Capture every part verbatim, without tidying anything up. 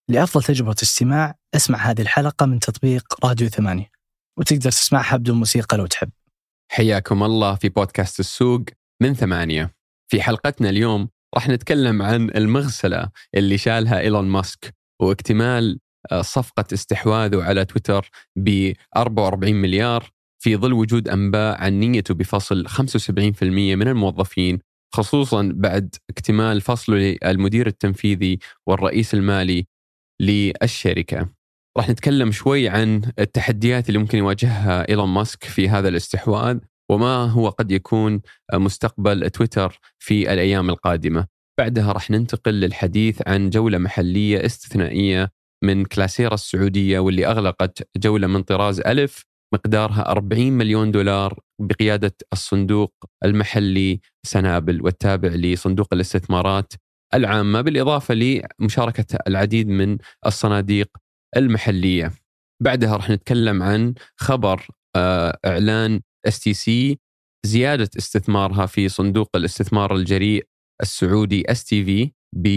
لأفضل تجربة استماع اسمع هذه الحلقة من تطبيق راديو ثمانية، وتقدر تسمعها بدون موسيقى لو تحب. حياكم الله في بودكاست السوق من ثمانية. في حلقتنا اليوم راح نتكلم عن المغسلة اللي شالها إيلون ماسك واكتمال صفقة استحواذه على تويتر ب أربعة وأربعين مليار في ظل وجود أنباء عن نيته بفصل خمسة وسبعين بالمئة من الموظفين، خصوصا بعد اكتمال فصله للمدير التنفيذي والرئيس المالي للشركة. راح نتكلم شوي عن التحديات اللي ممكن يواجهها إيلون ماسك في هذا الاستحواذ، وما هو قد يكون مستقبل تويتر في الأيام القادمة. بعدها راح ننتقل للحديث عن جولة محلية استثنائية من كلاسيرا السعودية، واللي أغلقت جولة من طراز ألف مقدارها أربعين مليون دولار بقيادة الصندوق المحلي سنابل والتابع لصندوق الاستثمارات العامة، بالإضافة لمشاركة العديد من الصناديق المحلية. بعدها راح نتكلم عن خبر إعلان إس تي سي زيادة استثمارها في صندوق الاستثمار الجريء السعودي إس تي في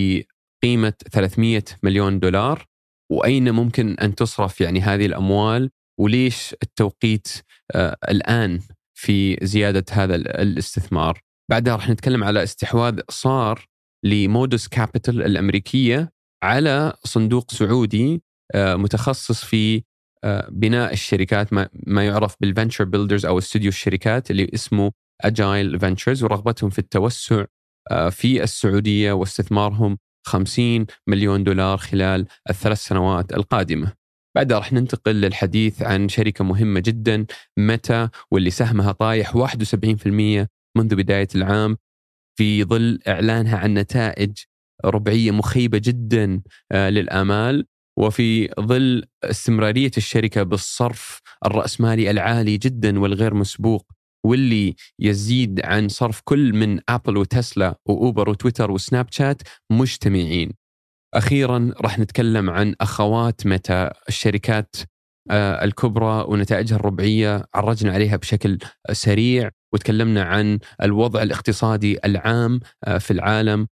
بقيمة ثلاثمئة مليون دولار، وأين ممكن أن تصرف يعني هذه الأموال، وليش التوقيت آه الآن في زيادة هذا الاستثمار. بعدها راح نتكلم على استحواذ صار لمودوس كابيتال الأمريكية على صندوق سعودي آه متخصص في آه بناء الشركات، ما, ما يعرف بالفنتشر بيلدرز أو استوديو الشركات اللي اسمه أجايل فنتشرز، ورغبتهم في التوسع آه في السعودية واستثمارهم خمسين مليون دولار خلال الثلاث سنوات القادمة. بعدها رح ننتقل للحديث عن شركة مهمة جدا ميتا، واللي سهمها طايح واحد وسبعين بالمئة منذ بداية العام في ظل إعلانها عن نتائج ربعية مخيبة جدا للآمال، وفي ظل استمرارية الشركة بالصرف الرأسمالي العالي جدا والغير مسبوق، واللي يزيد عن صرف كل من أبل وتسلا وأوبر وتويتر وسناب شات مجتمعين. أخيراً راح نتكلم عن أخوات ميتا، الشركات آه الكبرى ونتائجها الربعية، عرجنا عليها بشكل سريع، وتكلمنا عن الوضع الاقتصادي العام آه في العالم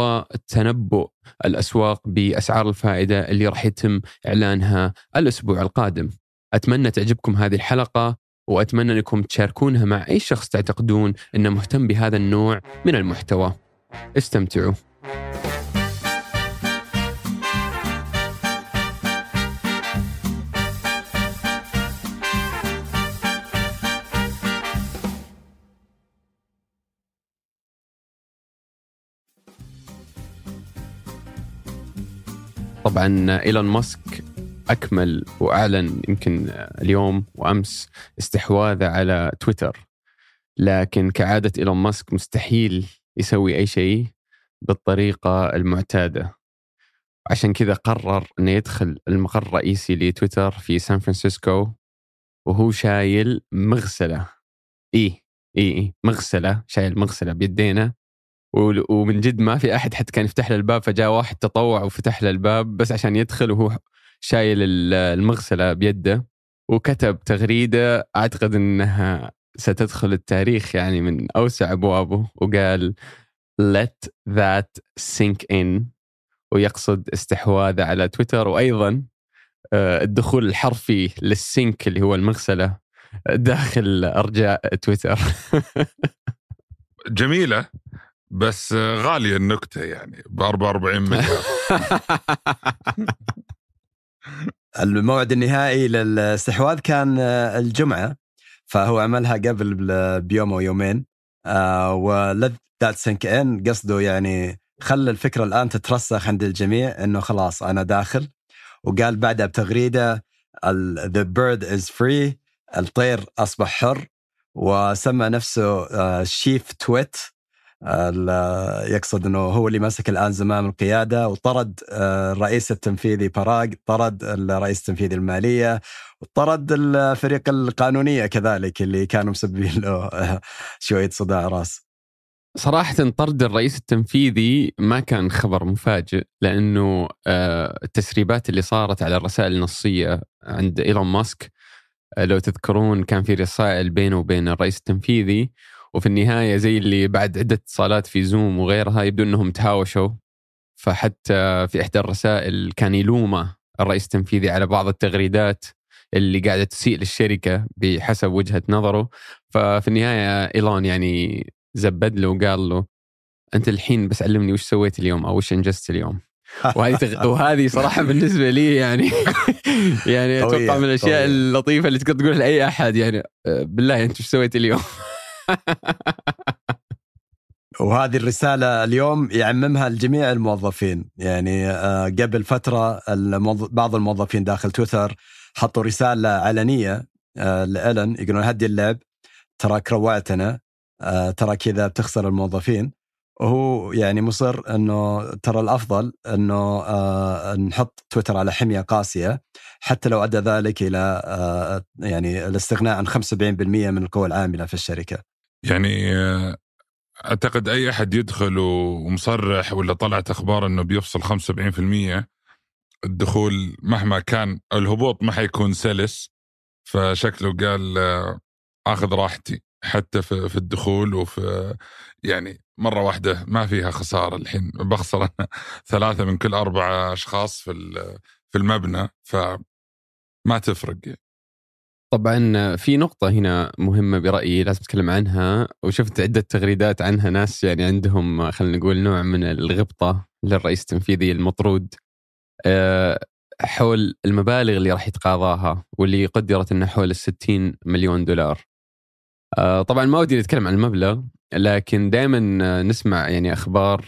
وتنبؤ الأسواق بأسعار الفائدة اللي راح يتم إعلانها الأسبوع القادم. أتمنى تعجبكم هذه الحلقة، وأتمنى أنكم تشاركونها مع أي شخص تعتقدون أنه مهتم بهذا النوع من المحتوى. استمتعوا. طبعا إيلون ماسك أكمل وأعلن يمكن اليوم وأمس استحواذه على تويتر، لكن كعادة إيلون ماسك مستحيل يسوي أي شيء بالطريقة المعتادة. عشان كذا قرر أنه يدخل المقر الرئيسي لتويتر في سان فرانسيسكو وهو شايل مغسلة. إيه إيه إيه مغسلة، شايل مغسلة بيدينا، ومن جد ما في أحد حتى كان يفتح له الباب، فجاء واحد تطوع وفتح له الباب بس عشان يدخل وهو شايل المغسلة بيده، وكتب تغريدة أعتقد أنها ستدخل التاريخ يعني من أوسع أبوابه، وقال let that sink in، ويقصد استحواذ على تويتر، وأيضا الدخول الحرفي للسينك اللي هو المغسلة داخل أرجاء تويتر. جميلة بس غالية النكتة يعني بأربعة وأربعين مليار. الموعد النهائي للاستحواذ كان الجمعة، فهو عملها قبل بيوم أو يومين. آه ولذ ذات سينك إن قصده يعني خلى الفكرة الآن تترسخ عند الجميع إنه خلاص أنا داخل. وقال بعدها بتغريدة the bird is free، الطير أصبح حر، وسمى نفسه شيف تويت، يقصد أنه هو اللي ماسك الآن زمام القيادة، وطرد الرئيس التنفيذي باراغ، طرد الرئيس التنفيذي المالية، وطرد الفريق القانونية كذلك اللي كانوا مسببين له شوية صداع راس. صراحة طرد الرئيس التنفيذي ما كان خبر مفاجئ، لأنه التسريبات اللي صارت على الرسائل النصية عند إيلون ماسك، لو تذكرون كان في رسائل بينه وبين الرئيس التنفيذي، وفي النهاية زي اللي بعد عدة اتصالات في زوم وغيرها يبدو أنهم تهاوشوا، فحتى في إحدى الرسائل كان يلومه الرئيس التنفيذي على بعض التغريدات اللي قاعدة تسيء للشركة بحسب وجهة نظره. ففي النهاية إيلون يعني زبد له وقال له أنت الحين بس علمني وش سويت اليوم أو وش أنجزت اليوم. وهذه تغ... وهذه صراحة بالنسبة لي يعني يعني أتوقع من الأشياء اللطيفة اللي تقدر تقول لأي أحد يعني بالله أنت وش سويت اليوم. وهذه الرسالة اليوم يعممها الجميع الموظفين. يعني قبل فترة الموظف بعض الموظفين داخل تويتر حطوا رسالة علنية لإيلون يقولون هدي اللعب، تراك روعتنا، ترى كذا بتخسر الموظفين. وهو يعني مصر أنه ترى الأفضل أنه نحط تويتر على حمية قاسية حتى لو أدى ذلك إلى يعني الاستغناء عن خمسة وسبعين بالمئة من القوى العاملة في الشركة. يعني أعتقد أي أحد يدخل ومصرح ولا طلعت أخبار أنه بيفصل خمسة وسبعين بالمئة الدخول مهما كان الهبوط ما حيكون سلس، فشكله قال أخذ راحتي حتى في في الدخول، وفي يعني مرة واحدة ما فيها خسارة. الحين بخسر أنا ثلاثة من كل أربعة أشخاص في في المبنى، فما تفرق. طبعا في نقطة هنا مهمة برأيي لازم أتكلم عنها، وشفت عدة تغريدات عنها ناس يعني عندهم خلينا نقول نوع من الغبطة للرئيس التنفيذي المطرود حول المبالغ اللي راح يتقاضاها، واللي قدرت أنها حول الستين مليون دولار. طبعا ما ودي نتكلم عن المبلغ، لكن دائما نسمع يعني أخبار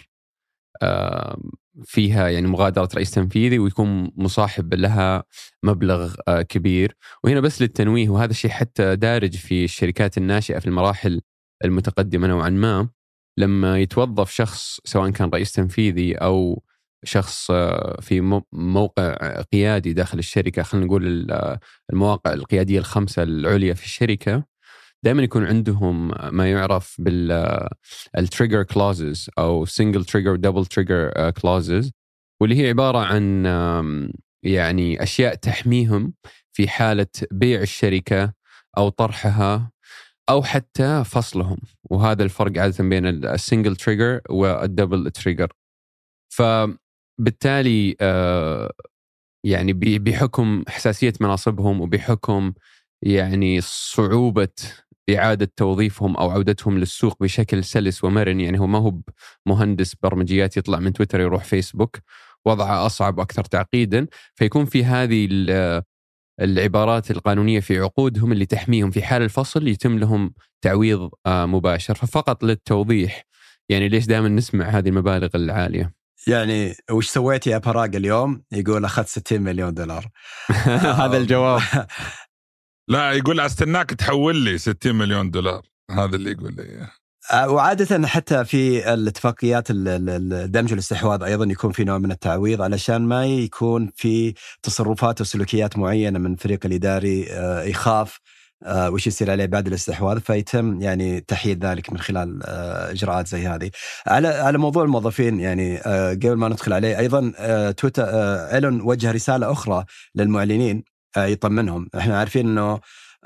فيها يعني مغادرة رئيس تنفيذي ويكون مصاحب لها مبلغ كبير. وهنا بس للتنويه، وهذا الشيء حتى دارج في الشركات الناشئة في المراحل المتقدمة نوعا ما، لما يتوظف شخص سواء كان رئيس تنفيذي أو شخص في موقع قيادي داخل الشركة، خلينا نقول المواقع القيادية الخمسة العليا في الشركة، دائما يكون عندهم ما يعرف بالتريجر كلوزز أو single trigger double trigger clauses، واللي هي عبارة عن يعني أشياء تحميهم في حالة بيع الشركة أو طرحها أو حتى فصلهم. وهذا الفرق عادة بين السنجل تريجر والدبل تريجر. فبالتالي يعني بحكم حساسية مناصبهم وبحكم يعني صعوبة إعادة توظيفهم أو عودتهم للسوق بشكل سلس ومرن، يعني هو ما هو مهندس برمجيات يطلع من تويتر يروح فيسبوك، وضعه أصعب وأكثر تعقيدا. فيكون في هذه العبارات القانونية في عقودهم اللي تحميهم في حال الفصل يتم لهم تعويض مباشر. ففقط للتوضيح يعني ليش دائما نسمع هذه المبالغ العالية. يعني وش سويت يا براق اليوم؟ يقول أخذت ستين مليون دولار. هذا الجواب. لا، يقول أستناك تحول لي ستين مليون دولار، هذا اللي يقول لي. وعادة حتى في الاتفاقيات الدمج والاستحواذ أيضا يكون في نوع من التعويض علشان ما يكون في تصرفات وسلوكيات معينة من فريق الإداري يخاف وش يصير عليه بعد الاستحواذ، فيتم يعني تحييد ذلك من خلال إجراءات زي هذه. على على موضوع الموظفين، يعني قبل ما ندخل عليه أيضا تويتر إيلون وجه رسالة أخرى للمعلنين يطمنهم. احنا عارفين انه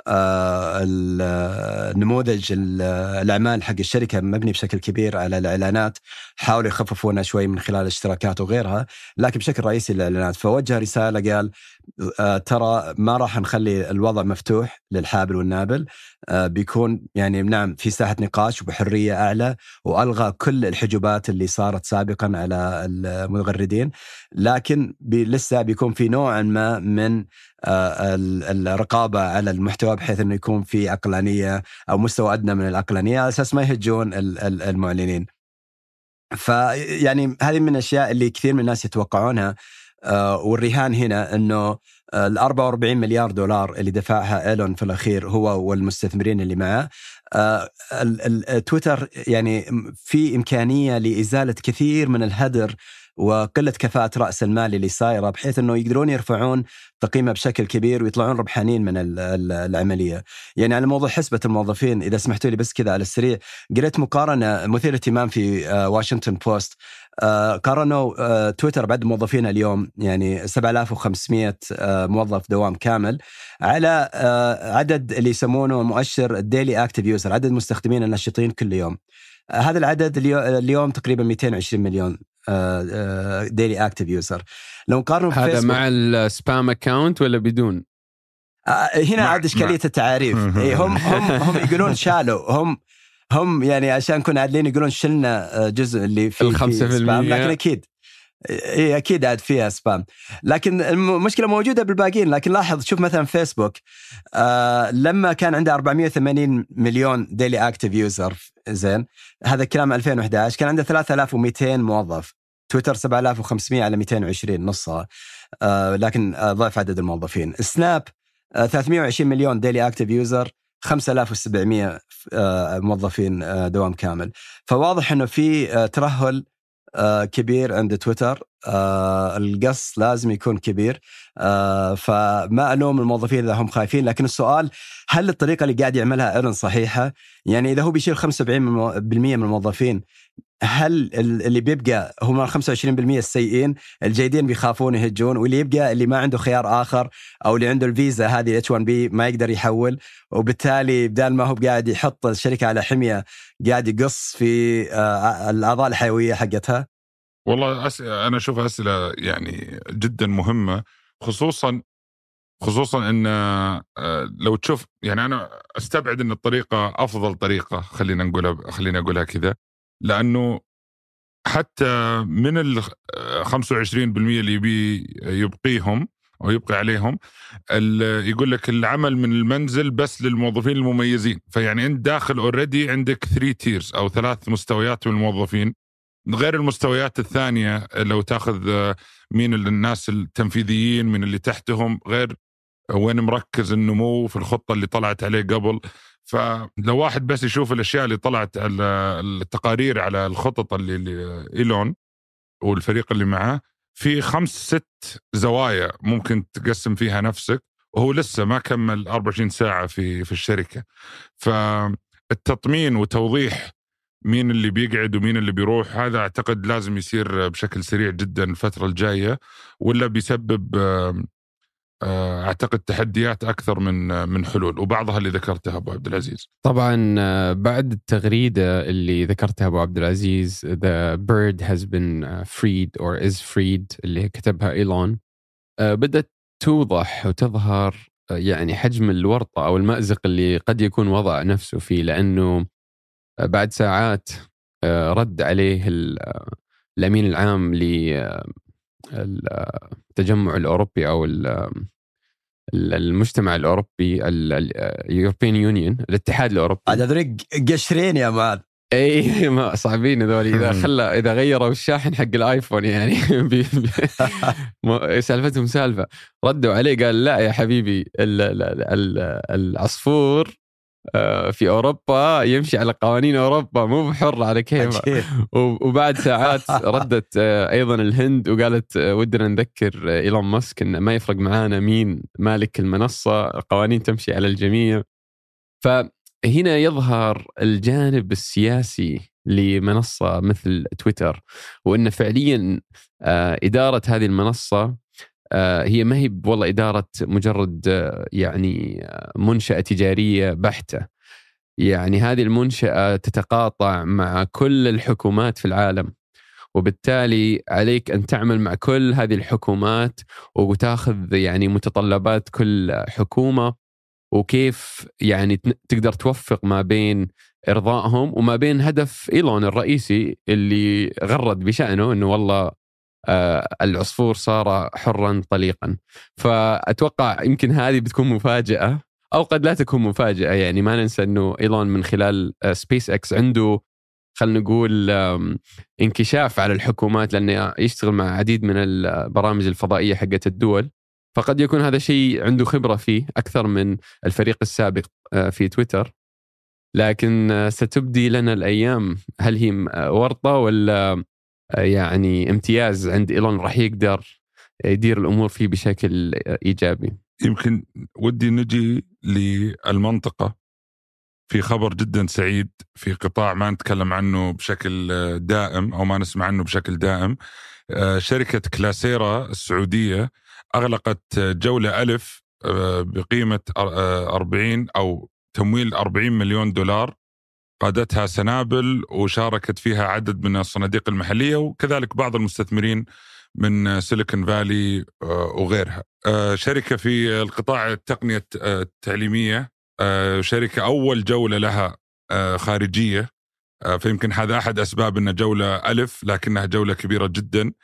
النموذج الأعمال حق الشركة مبني بشكل كبير على الإعلانات، حاولوا يخففونها شوي من خلال الاشتراكات وغيرها، لكن بشكل رئيسي الإعلانات. فوجه رسالة قال ترى ما راح نخلي الوضع مفتوح للحابل والنابل، بيكون يعني نعم في ساحة نقاش وبحرية أعلى، وألغى كل الحجوبات اللي صارت سابقا على المغردين، لكن لسه بيكون في نوع ما من الرقابة على المحتوى بحيث أنه يكون في عقلانية أو مستوى أدنى من العقلانية على أساس ما يهجون المعلنين. فيعني هذه من الأشياء اللي كثير من الناس يتوقعونها. والرهان هنا أنه الأربعة وأربعين مليار دولار اللي دفعها إيلون في الأخير هو والمستثمرين اللي معه، تويتر يعني في إمكانية لإزالة كثير من الهدر وقلة كفاءة رأس المال اللي صايرة، بحيث أنه يقدرون يرفعون تقييمه بشكل كبير ويطلعون ربحانين من العملية. يعني على موضوع حسبة الموظفين، إذا سمحتوا لي بس كذا على السريع، قرأت مقارنة مثيرة اهتمام في واشنطن بوست، قارنوا تويتر بعد موظفين اليوم يعني سبعة آلاف وخمسمائة موظف دوام كامل على عدد اللي يسمونه مؤشر الديلي اكتيف يوزر، عدد مستخدمين النشطين كل يوم. هذا العدد اليوم تقريبا مئتين وعشرين مليون ديلي اكتيف يوزر. لو نقارنه في هذا فيسبوك مع السبام اكاونت ولا بدون؟ هنا عاد اشكاليه التعاريف. هم هم هم يقولون شالوا، هم هم يعني عشان نكون عادلين يقولون شلنا جزء اللي فيه الخمسة في المية، لكن اكيد إيه أكيد عاد فيها سبام، لكن المشكلة موجودة بالباقين. لكن لاحظ شوف مثلا فيسبوك آه لما كان عنده أربعمائة وثمانين مليون ديلي أكتيف يوزر، زين هذا الكلام ألفين وإحدى عشر، كان عنده ثلاثة آلاف ومئتين موظف. تويتر سبعة آلاف وخمسمائة على مئتين وعشرين، نصها آه لكن آه ضعف عدد الموظفين. سناب آه ثلاثمائة وعشرين مليون ديلي أكتيف يوزر، خمسة آلاف وسبعمائة آه موظفين آه دوام كامل. فواضح إنه في آه ترهل آه كبير عند تويتر. آه القص لازم يكون كبير. آه فما ألوم الموظفين إذا هم خايفين، لكن السؤال هل الطريقة اللي قاعد يعملها إيلون صحيحة؟ يعني إذا هو بيشيل خمسة وسبعين بالمئة من الموظفين، هل اللي بيبقى هم خمسة وعشرين بالمئة السيئين؟ الجيدين بيخافون يهجون، واللي يبقى اللي ما عنده خيار آخر أو اللي عنده الفيزا هذه إتش وان بي ما يقدر يحول، وبالتالي بدال ما هو قاعد يحط الشركة على حمية قاعد يقص في آه الأعضاء الحيوية حقتها. والله أس... أنا أشوف أسئلة يعني جدا مهمة، خصوصا خصوصا أن لو تشوف يعني أنا أستبعد أن الطريقة أفضل طريقة، خلينا نقولها خلينا أقولها كذا، لأنه حتى من ال خمسة وعشرين بالمئة اللي يبي يبقيهم أو يبقي عليهم، يقول لك العمل من المنزل بس للموظفين المميزين. فيعني أنت داخل أوريدي عندك ثري تيرز أو ثلاث مستويات من الموظفين، غير المستويات الثانية لو تاخذ مين الناس التنفيذيين من اللي تحتهم، غير وين مركز النمو في الخطة اللي طلعت عليه قبل. فلو واحد بس يشوف الأشياء اللي طلعت على التقارير على الخطط اللي إيلون والفريق اللي معه، في خمس ست زوايا ممكن تقسم فيها نفسك، وهو لسه ما كمل أربعة وعشرين ساعة في في الشركة. فالتطمين وتوضيح مين اللي بيقعد ومين اللي بيروح هذا أعتقد لازم يصير بشكل سريع جدا الفترة الجاية، ولا بيسبب أعتقد تحديات أكثر من من حلول، وبعضها اللي ذكرتها أبو عبد العزيز. طبعا بعد التغريدة اللي ذكرتها أبو عبد العزيز The bird has been freed or is freed اللي كتبها إيلون، بدأت توضح وتظهر يعني حجم الورطة أو المأزق اللي قد يكون وضع نفسه فيه، لأنه بعد ساعات رد عليه الأمين العام للتجمع الأوروبي أو المجتمع الأوروبي اليوروبيان يونيون، الاتحاد الأوروبي. هذول قشرين يا مان. اي ما صعبين هذول، اذا خلى اذا غيروا الشاحن حق الايفون يعني سالفتهم سالفه. ردوا عليه قال لا يا حبيبي العصفور في أوروبا يمشي على قوانين أوروبا، مو بحر على كيفه. وبعد ساعات ردت أيضا الهند وقالت ودنا نذكر إيلون ماسك إن ما يفرق معانا مين مالك المنصة، قوانين تمشي على الجميع. فهنا يظهر الجانب السياسي لمنصة مثل تويتر، وإن فعليا إدارة هذه المنصة هي ما هي والله إدارة مجرد يعني منشأة تجارية بحتة. يعني هذه المنشأة تتقاطع مع كل الحكومات في العالم، وبالتالي عليك أن تعمل مع كل هذه الحكومات وتاخذ يعني متطلبات كل حكومة، وكيف يعني تقدر توفق ما بين إرضائهم وما بين هدف إيلون الرئيسي اللي غرد بشأنه أنه والله آه العصفور صار حرا طليقا. فأتوقع يمكن هذه بتكون مفاجأة أو قد لا تكون مفاجأة. يعني ما ننسى أنه إيلون من خلال آه سبيس إكس عنده خلنا نقول آه انكشاف على الحكومات، لأنه يشتغل مع عديد من البرامج الفضائية حقت الدول، فقد يكون هذا شيء عنده خبرة فيه أكثر من الفريق السابق آه في تويتر. لكن آه ستبدي لنا الأيام هل هي ورطة ولا يعني امتياز عند إيلون راح يقدر يدير الأمور فيه بشكل إيجابي. يمكن ودي نجي للمنطقة في خبر جدا سعيد في قطاع ما نتكلم عنه بشكل دائم أو ما نسمع عنه بشكل دائم. شركة كلاسيرا السعودية أغلقت جولة ألف بقيمة أربعين أو تمويل أربعين مليون دولار قادتها سنابل وشاركت فيها عدد من الصناديق المحلية وكذلك بعض المستثمرين من سيليكون فالي وغيرها. شركة في القطاع التقنية التعليمية، شركة أول جولة لها خارجية، فيمكن هذا أحد أسباب أن جولة ألف لكنها جولة كبيرة جدا.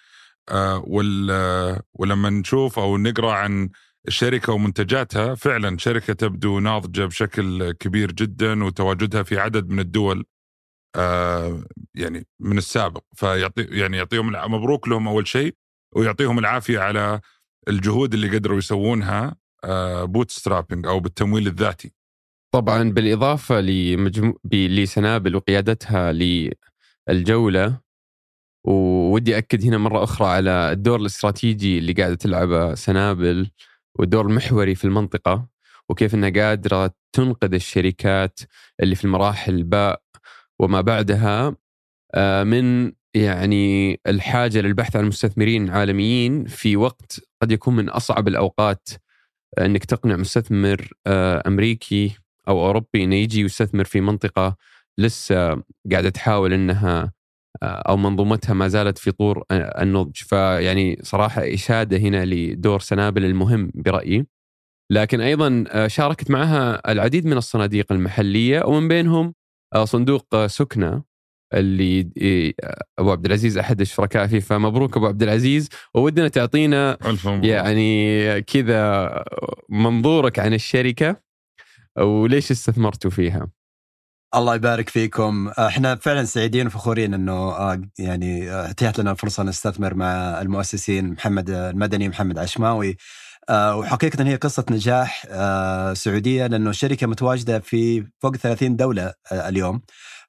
ولما نشوف أو نقرأ عن الشركة ومنتجاتها فعلا شركة تبدو ناضجة بشكل كبير جدا وتواجدها في عدد من الدول يعني من السابق. فيعطي يعني يعطيهم مبروك لهم أول شيء، ويعطيهم العافية على الجهود اللي قدروا يسوونها بوت سترابينج أو بالتمويل الذاتي. طبعا بالإضافة لمجمو... لسنابل وقيادتها للجولة، وودي أكد هنا مرة أخرى على الدور الاستراتيجي اللي قاعدة تلعبه سنابل والدور المحوري في المنطقة، وكيف أنها قادرة تنقذ الشركات اللي في المراحل باء وما بعدها من يعني الحاجة للبحث عن مستثمرين عالميين في وقت قد يكون من أصعب الأوقات أنك تقنع مستثمر أمريكي أو أوروبي أنه يجي يستثمر في منطقة لسه قاعدة تحاول أنها أو منظومتها ما زالت في طور النضج. فيعني صراحة إشادة هنا لدور سنابل المهم برأيي. لكن أيضا شاركت معها العديد من الصناديق المحلية، ومن بينهم صندوق سكنة اللي أبو عبد العزيز أحد الشركاء فيه. فمبروك أبو عبد العزيز، وودنا تعطينا يعني كذا منظورك عن الشركة وليش استثمرتوا فيها. الله يبارك فيكم. احنا فعلا سعيدين وفخورين انه يعني اتيحت لنا الفرصه نستثمر مع المؤسسين محمد المدني محمد عشماوي، وحقيقه هي قصه نجاح سعوديه، لانه الشركه متواجده في فوق ثلاثين دوله اليوم،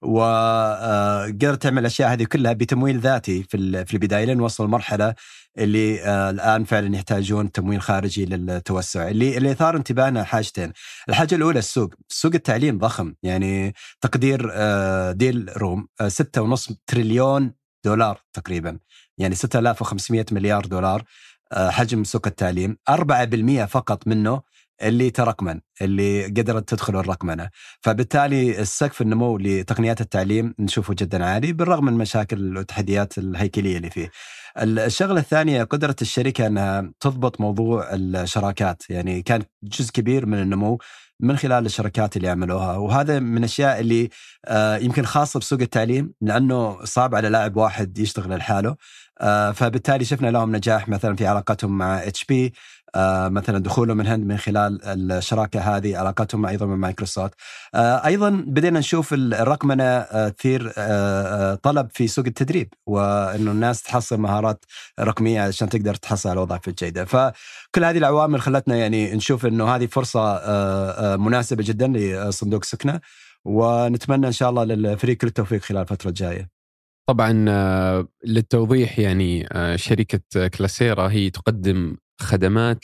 وقدرت تعمل الاشياء هذه كلها بتمويل ذاتي في في البدايه لين وصل المرحله اللي آه الآن فعلا يحتاجون تمويل خارجي للتوسع. اللي اللي ثار انتباهنا حاجتين. الحاجة الأولى السوق سوق التعليم ضخم، يعني تقدير آه ديل روم آه ستة ونص تريليون دولار تقريبا، يعني ستة آلاف وخمسمائة مليار دولار آه حجم سوق التعليم. أربعة بالمئة فقط منه اللي ترقمن، اللي قدرت تدخل الرقمنة. فبالتالي السقف النمو لتقنيات التعليم نشوفه جدا عالي بالرغم من مشاكل والتحديات الهيكلية اللي فيه. الشغلة الثانية قدرة الشركة أنها تضبط موضوع الشراكات، يعني كان جزء كبير من النمو من خلال الشركات اللي عملوها، وهذا من الأشياء اللي يمكن خاصة بسوق التعليم لأنه صعب على لاعب واحد يشتغل لحاله. فبالتالي شفنا لهم نجاح مثلا في علاقتهم مع اتش بي، مثلا دخولهم من هند من خلال الشراكة هذه، علاقتهم أيضا مع مايكروسوفت. أيضا بدينا نشوف الرقمنة تثير طلب في سوق التدريب، وإنه الناس تحصل مهارات رقمية عشان تقدر تحصل على وظائف جيدة. فكل هذه العوامل خلتنا يعني نشوف إنه هذه فرصة مناسبة جدا لصندوق سكنة، ونتمنى إن شاء الله للفريق كل التوفيق خلال الفترة الجاية. طبعا للتوضيح يعني شركة كلاسيرا هي تقدم خدمات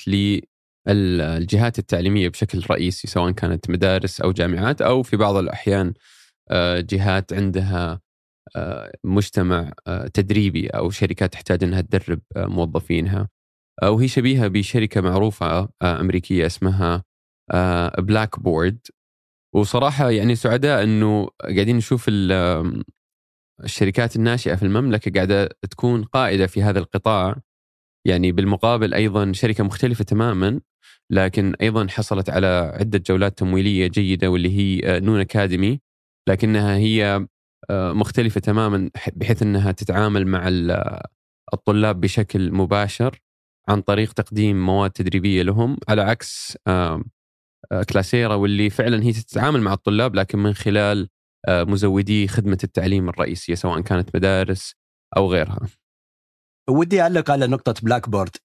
للجهات التعليمية بشكل رئيسي، سواء كانت مدارس أو جامعات أو في بعض الأحيان جهات عندها مجتمع تدريبي أو شركات تحتاج أنها تدرب موظفينها. وهي شبيهة بشركة معروفة أمريكية اسمها بلاك بورد. وصراحة يعني سعداء أنه قاعدين نشوف الشركات الناشئة في المملكة قاعدة تكون قائدة في هذا القطاع. يعني بالمقابل أيضا شركة مختلفة تماما، لكن أيضا حصلت على عدة جولات تمويلية جيدة واللي هي نون أكاديمي، لكنها هي مختلفة تماما بحيث أنها تتعامل مع الطلاب بشكل مباشر عن طريق تقديم مواد تدريبية لهم، على عكس كلاسيرا واللي فعلا هي تتعامل مع الطلاب لكن من خلال مزودي خدمة التعليم الرئيسية سواء كانت مدارس أو غيرها. ودي أعلق على نقطة بلاك بورد.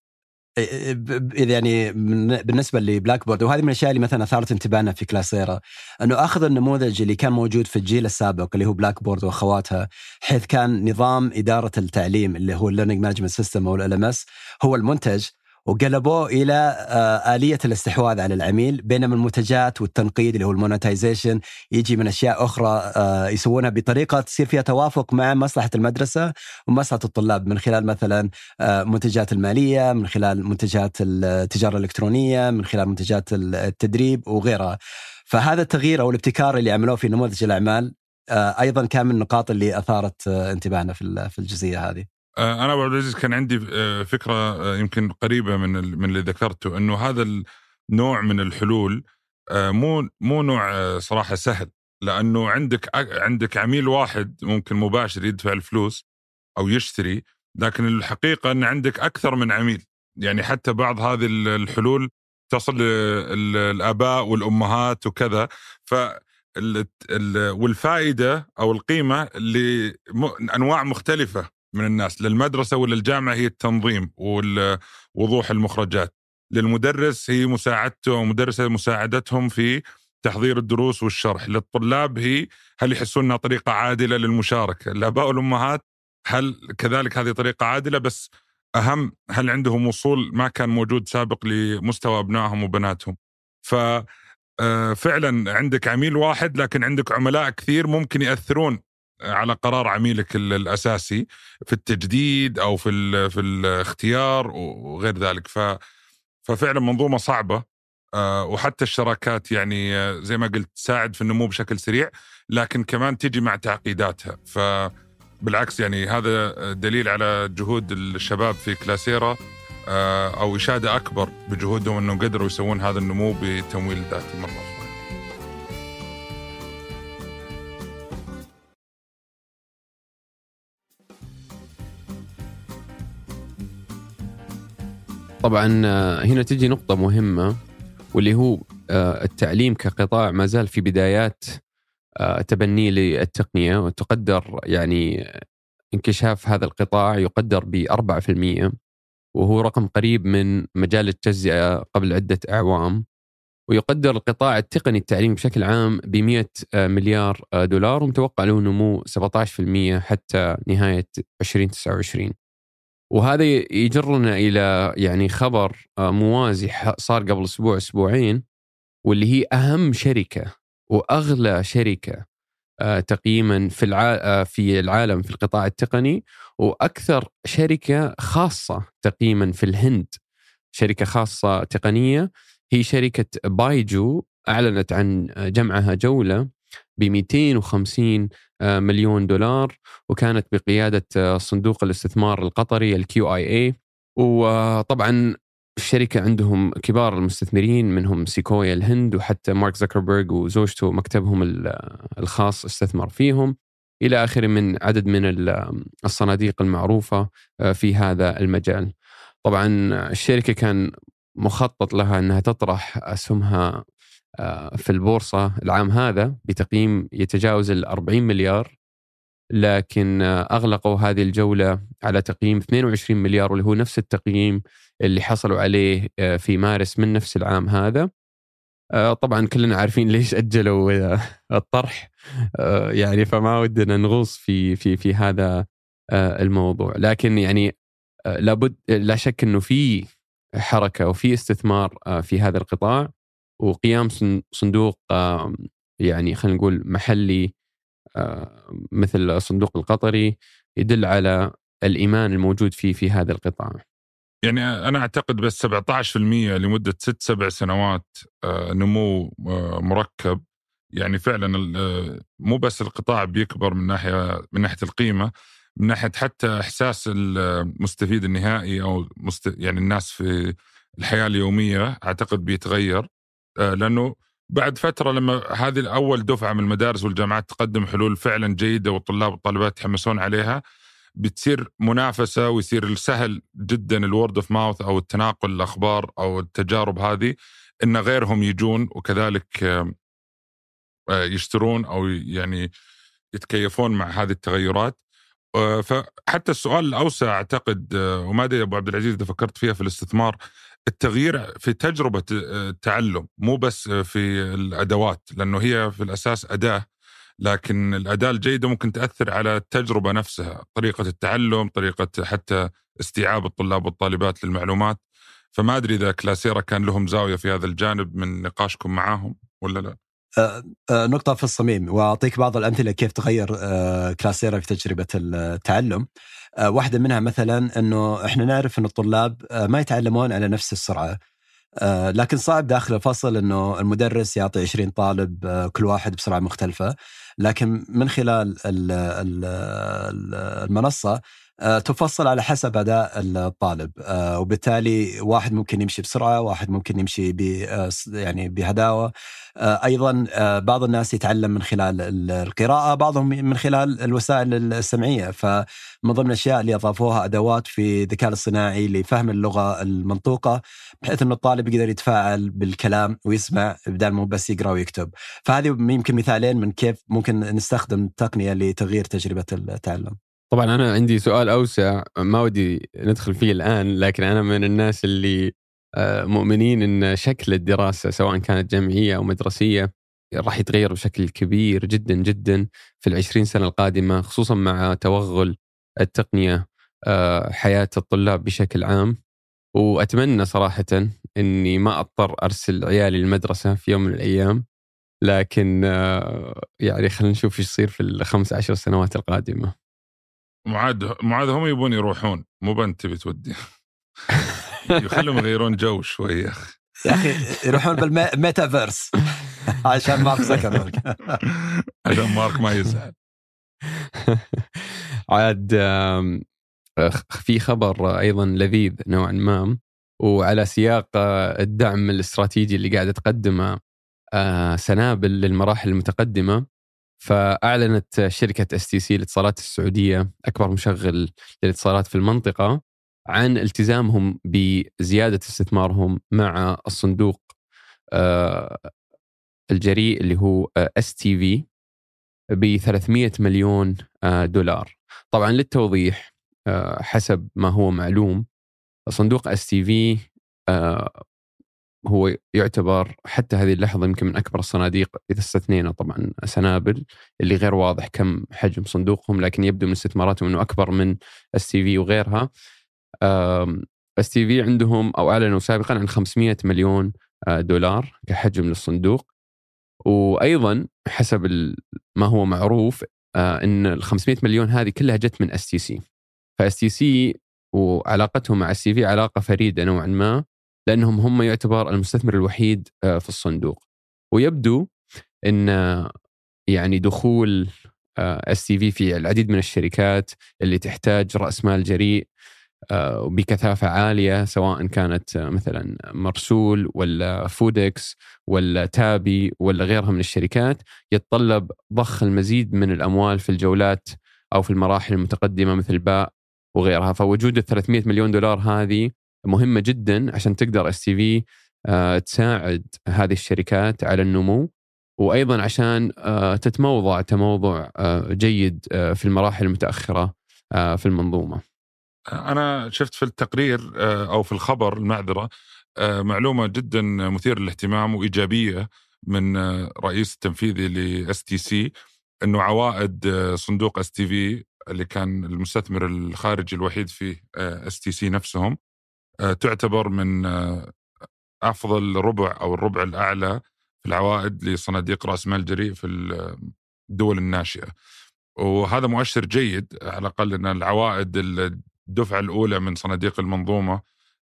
يعني بالنسبة لبلاك بورد، وهذه من الأشياء اللي مثلا أثارت انتباهنا في كلاسيرا، أنه أخذ النموذج اللي كان موجود في الجيل السابق اللي هو بلاك بورد وأخواتها، حيث كان نظام إدارة التعليم اللي هو Learning Management System أو ال إل إم إس هو المنتج، وقلبوه إلى آلية الاستحواذ على العميل، بينما المنتجات والتنقيد اللي هو المونتايزيشن يجي من أشياء أخرى يسوونها بطريقة تصير فيها توافق مع مصلحة المدرسة ومصلحة الطلاب، من خلال مثلا منتجات المالية، من خلال منتجات التجارة الإلكترونية، من خلال منتجات التدريب وغيرها. فهذا التغيير أو الابتكار اللي عملوه في نموذج الأعمال أيضا كان من النقاط اللي أثارت انتباهنا في الجزئية هذه. أنا أبو عبد العزيز كان عندي فكرة يمكن قريبة من من اللي ذكرته، إنه هذا النوع من الحلول مو مو نوع صراحة سهل، لأنه عندك عندك عميل واحد ممكن مباشر يدفع الفلوس أو يشتري، لكن الحقيقة أن عندك أكثر من عميل. يعني حتى بعض هذه الحلول تصل للآباء والأمهات وكذا، ف والفائدة أو القيمة لأنواع مختلفة من الناس. للمدرسة وللجامعة هي التنظيم ووضوح المخرجات، للمدرس هي مساعدته ومدرسة مساعدتهم في تحضير الدروس والشرح، للطلاب هي هل يحسون أنها طريقة عادلة للمشاركة، الآباء والأمهات هل كذلك هذه طريقة عادلة، بس أهم هل عندهم وصول ما كان موجود سابق لمستوى أبنائهم وبناتهم. ففعلا عندك عميل واحد لكن عندك عملاء كثير ممكن يأثرون على قرار عميلك الأساسي في التجديد أو في في الاختيار وغير ذلك. ف ففعلا منظومة صعبة، وحتى الشراكات يعني زي ما قلت تساعد في النمو بشكل سريع، لكن كمان تيجي مع تعقيداتها. فبالعكس يعني هذا دليل على جهود الشباب في كلاسيرا، أو إشادة أكبر بجهودهم أنهم قدروا يسوون هذا النمو بتمويل ذاتي مرة أخرى. طبعا هنا تجي نقطة مهمة، واللي هو التعليم كقطاع ما زال في بدايات تبني للتقنية، وتقدر يعني انكشاف هذا القطاع يقدر بأربعة في المية، وهو رقم قريب من مجال التجزئة قبل عدة أعوام. ويقدر القطاع التقني التعليم بشكل عام بمئة مليار دولار، ومتوقع له نمو سبعة عشر في المية حتى نهاية عشرين تسعة وعشرين. وهذا يجرنا إلى يعني خبر موازي صار قبل أسبوع أسبوعين، واللي هي أهم شركة وأغلى شركة تقييما في الع... في العالم في القطاع التقني، وأكثر شركة خاصة تقييما في الهند، شركة خاصة تقنية هي شركة بايجو، أعلنت عن جمعها جولة بمئتين وخمسين مليون دولار، وكانت بقيادة صندوق الاستثمار القطري الكيو آي إيه. وطبعا الشركة عندهم كبار المستثمرين منهم سيكويا الهند، وحتى مارك زكربيرغ وزوجته مكتبهم الخاص استثمر فيهم، إلى آخر من عدد من الصناديق المعروفة في هذا المجال. طبعا الشركة كان مخطط لها أنها تطرح أسهمها في البورصة العام هذا بتقييم يتجاوز الأربعين مليار، لكن أغلقوا هذه الجولة على تقييم اثنين وعشرين مليار، واللي هو نفس التقييم اللي حصلوا عليه في مارس من نفس العام هذا. طبعا كلنا عارفين ليش أجلوا الطرح، يعني فما ودنا نغوص في في في هذا الموضوع، لكن يعني لابد لا شك إنه في حركة وفي استثمار في هذا القطاع، وقيام صندوق يعني خلينا نقول محلي مثل الصندوق القطري يدل على الإيمان الموجود فيه في هذا القطاع. يعني أنا أعتقد بس سبعة عشر بالمئة لمدة ست سبع سنوات نمو مركب، يعني فعلا مو بس القطاع بيكبر من ناحية من ناحية القيمة، من ناحية حتى إحساس المستفيد النهائي أو مست... يعني الناس في الحياة اليومية أعتقد بيتغير، لأنه بعد فترة لما هذه الأول دفعة من المدارس والجامعات تقدم حلول فعلا جيدة والطلاب والطالبات يتحمسون عليها، بتصير منافسة ويصير السهل جدا الورد اوف ماوث أو التناقل الأخبار أو التجارب هذه، إن غيرهم يجون وكذلك يشترون أو يعني يتكيفون مع هذه التغيرات. فحتى السؤال الأوسع أعتقد، وما أدري أبو عبد العزيز إذا فكرت فيها في الاستثمار، التغيير في تجربة التعلم مو بس في الأدوات، لأنه هي في الأساس أداة، لكن الأداة الجيدة ممكن تأثر على التجربة نفسها، طريقة التعلم، طريقة حتى استيعاب الطلاب والطالبات للمعلومات. فما أدري إذا كلاسيرا كان لهم زاوية في هذا الجانب من نقاشكم معاهم ولا لا؟ أه أه نقطة في الصميم، وأعطيك بعض الأمثلة كيف تغير أه كلاسيرا في تجربة التعلم. أه واحدة منها مثلا أنه إحنا نعرف أن الطلاب أه ما يتعلمون على نفس السرعة لكن صعب داخل الفصل أنه المدرس يعطي عشرين طالب كل واحد بسرعة مختلفة، لكن من خلال المنصة تفصل على حسب أداء الطالب، وبالتالي واحد ممكن يمشي بسرعة، واحد ممكن يمشي ب يعني بهداوة. أيضا بعض الناس يتعلم من خلال القراءة، بعضهم من خلال الوسائل السمعية. فمن ضمن الأشياء اللي أضافوها أدوات في الذكاء الاصطناعي لفهم اللغة المنطوقة، بحيث أن الطالب يقدر يتفاعل بالكلام ويسمع بدل ما بس يقرأ ويكتب. فهذه يمكن مثالين من كيف ممكن نستخدم التقنية لتغيير تجربة التعلم. طبعا أنا عندي سؤال أوسع ما ودي ندخل فيه الآن، لكن أنا من الناس اللي مؤمنين أن شكل الدراسة سواء كانت جامعية أو مدرسية راح يتغير بشكل كبير جدا جدا في العشرين سنة القادمة، خصوصا مع توغل التقنية حياة الطلاب بشكل عام. وأتمنى صراحة أني ما أضطر أرسل عيالي المدرسة في يوم من الأيام، لكن يعني خلينا نشوف إيش يصير في الخمس عشر سنوات القادمة. معاد معاد هم يبون يروحون، مو بنت بتودي يخلهم يغيرون جو شوي يا أخي. يا أخي يروحون بالميتافيرس عشان مارك زكربرج عشان مارك ما يزعل. عاد في خبر أيضا لذيذ نوعا ما، وعلى سياق الدعم الاستراتيجي اللي قاعدة تقدمه سنابل للمراحل المتقدمة. فأعلنت شركة اس تي سي الاتصالات السعودية أكبر مشغل للاتصالات في المنطقة عن التزامهم بزيادة استثمارهم مع الصندوق الجريء اللي هو اس تي في ب ثلاثمئة مليون دولار. طبعا للتوضيح حسب ما هو معلوم، صندوق اس تي في هو يعتبر حتى هذه اللحظة يمكن من أكبر الصناديق، إذا استثنينا طبعا سنابل اللي غير واضح كم حجم صندوقهم، لكن يبدو من استثماراتهم أنه أكبر من اس تي في وغيرها. اس تي في عندهم أو أعلنوا سابقا عن خمسمئة مليون دولار كحجم للصندوق. وأيضا حسب ما هو معروف أن ال خمسمئة مليون هذه كلها جت من اس تي سي. فاس تي سي وعلاقتهم مع اس تي في علاقة فريدة نوعا ما، لأنهم هم يعتبر المستثمر الوحيد في الصندوق. ويبدو أن يعني دخول اس تي في في العديد من الشركات اللي تحتاج رأس مال جريء بكثافة عالية، سواء كانت مثلا مرسول ولا فودكس ولا تابي ولا غيرها من الشركات، يتطلب ضخ المزيد من الأموال في الجولات أو في المراحل المتقدمة مثل باء وغيرها. فوجود الثلاثمئة مليون دولار هذه مهمة جدا عشان تقدر اس تي في تساعد هذه الشركات على النمو، وأيضا عشان تتموضع تموضع جيد في المراحل المتأخرة في المنظومة. أنا شفت في التقرير أو في الخبر المعذرة معلومة جدا مثيرة للاهتمام وإيجابية من رئيس التنفيذي ل اس تي سي، أنه عوائد صندوق اس تي في اللي كان المستثمر الخارجي الوحيد في اس تي سي نفسهم تعتبر من أفضل ربع أو الربع الأعلى في العوائد لصناديق رأس مال جريء في الدول الناشئة. وهذا مؤشر جيد على الأقل أن العوائد الدفعة الأولى من صناديق المنظومة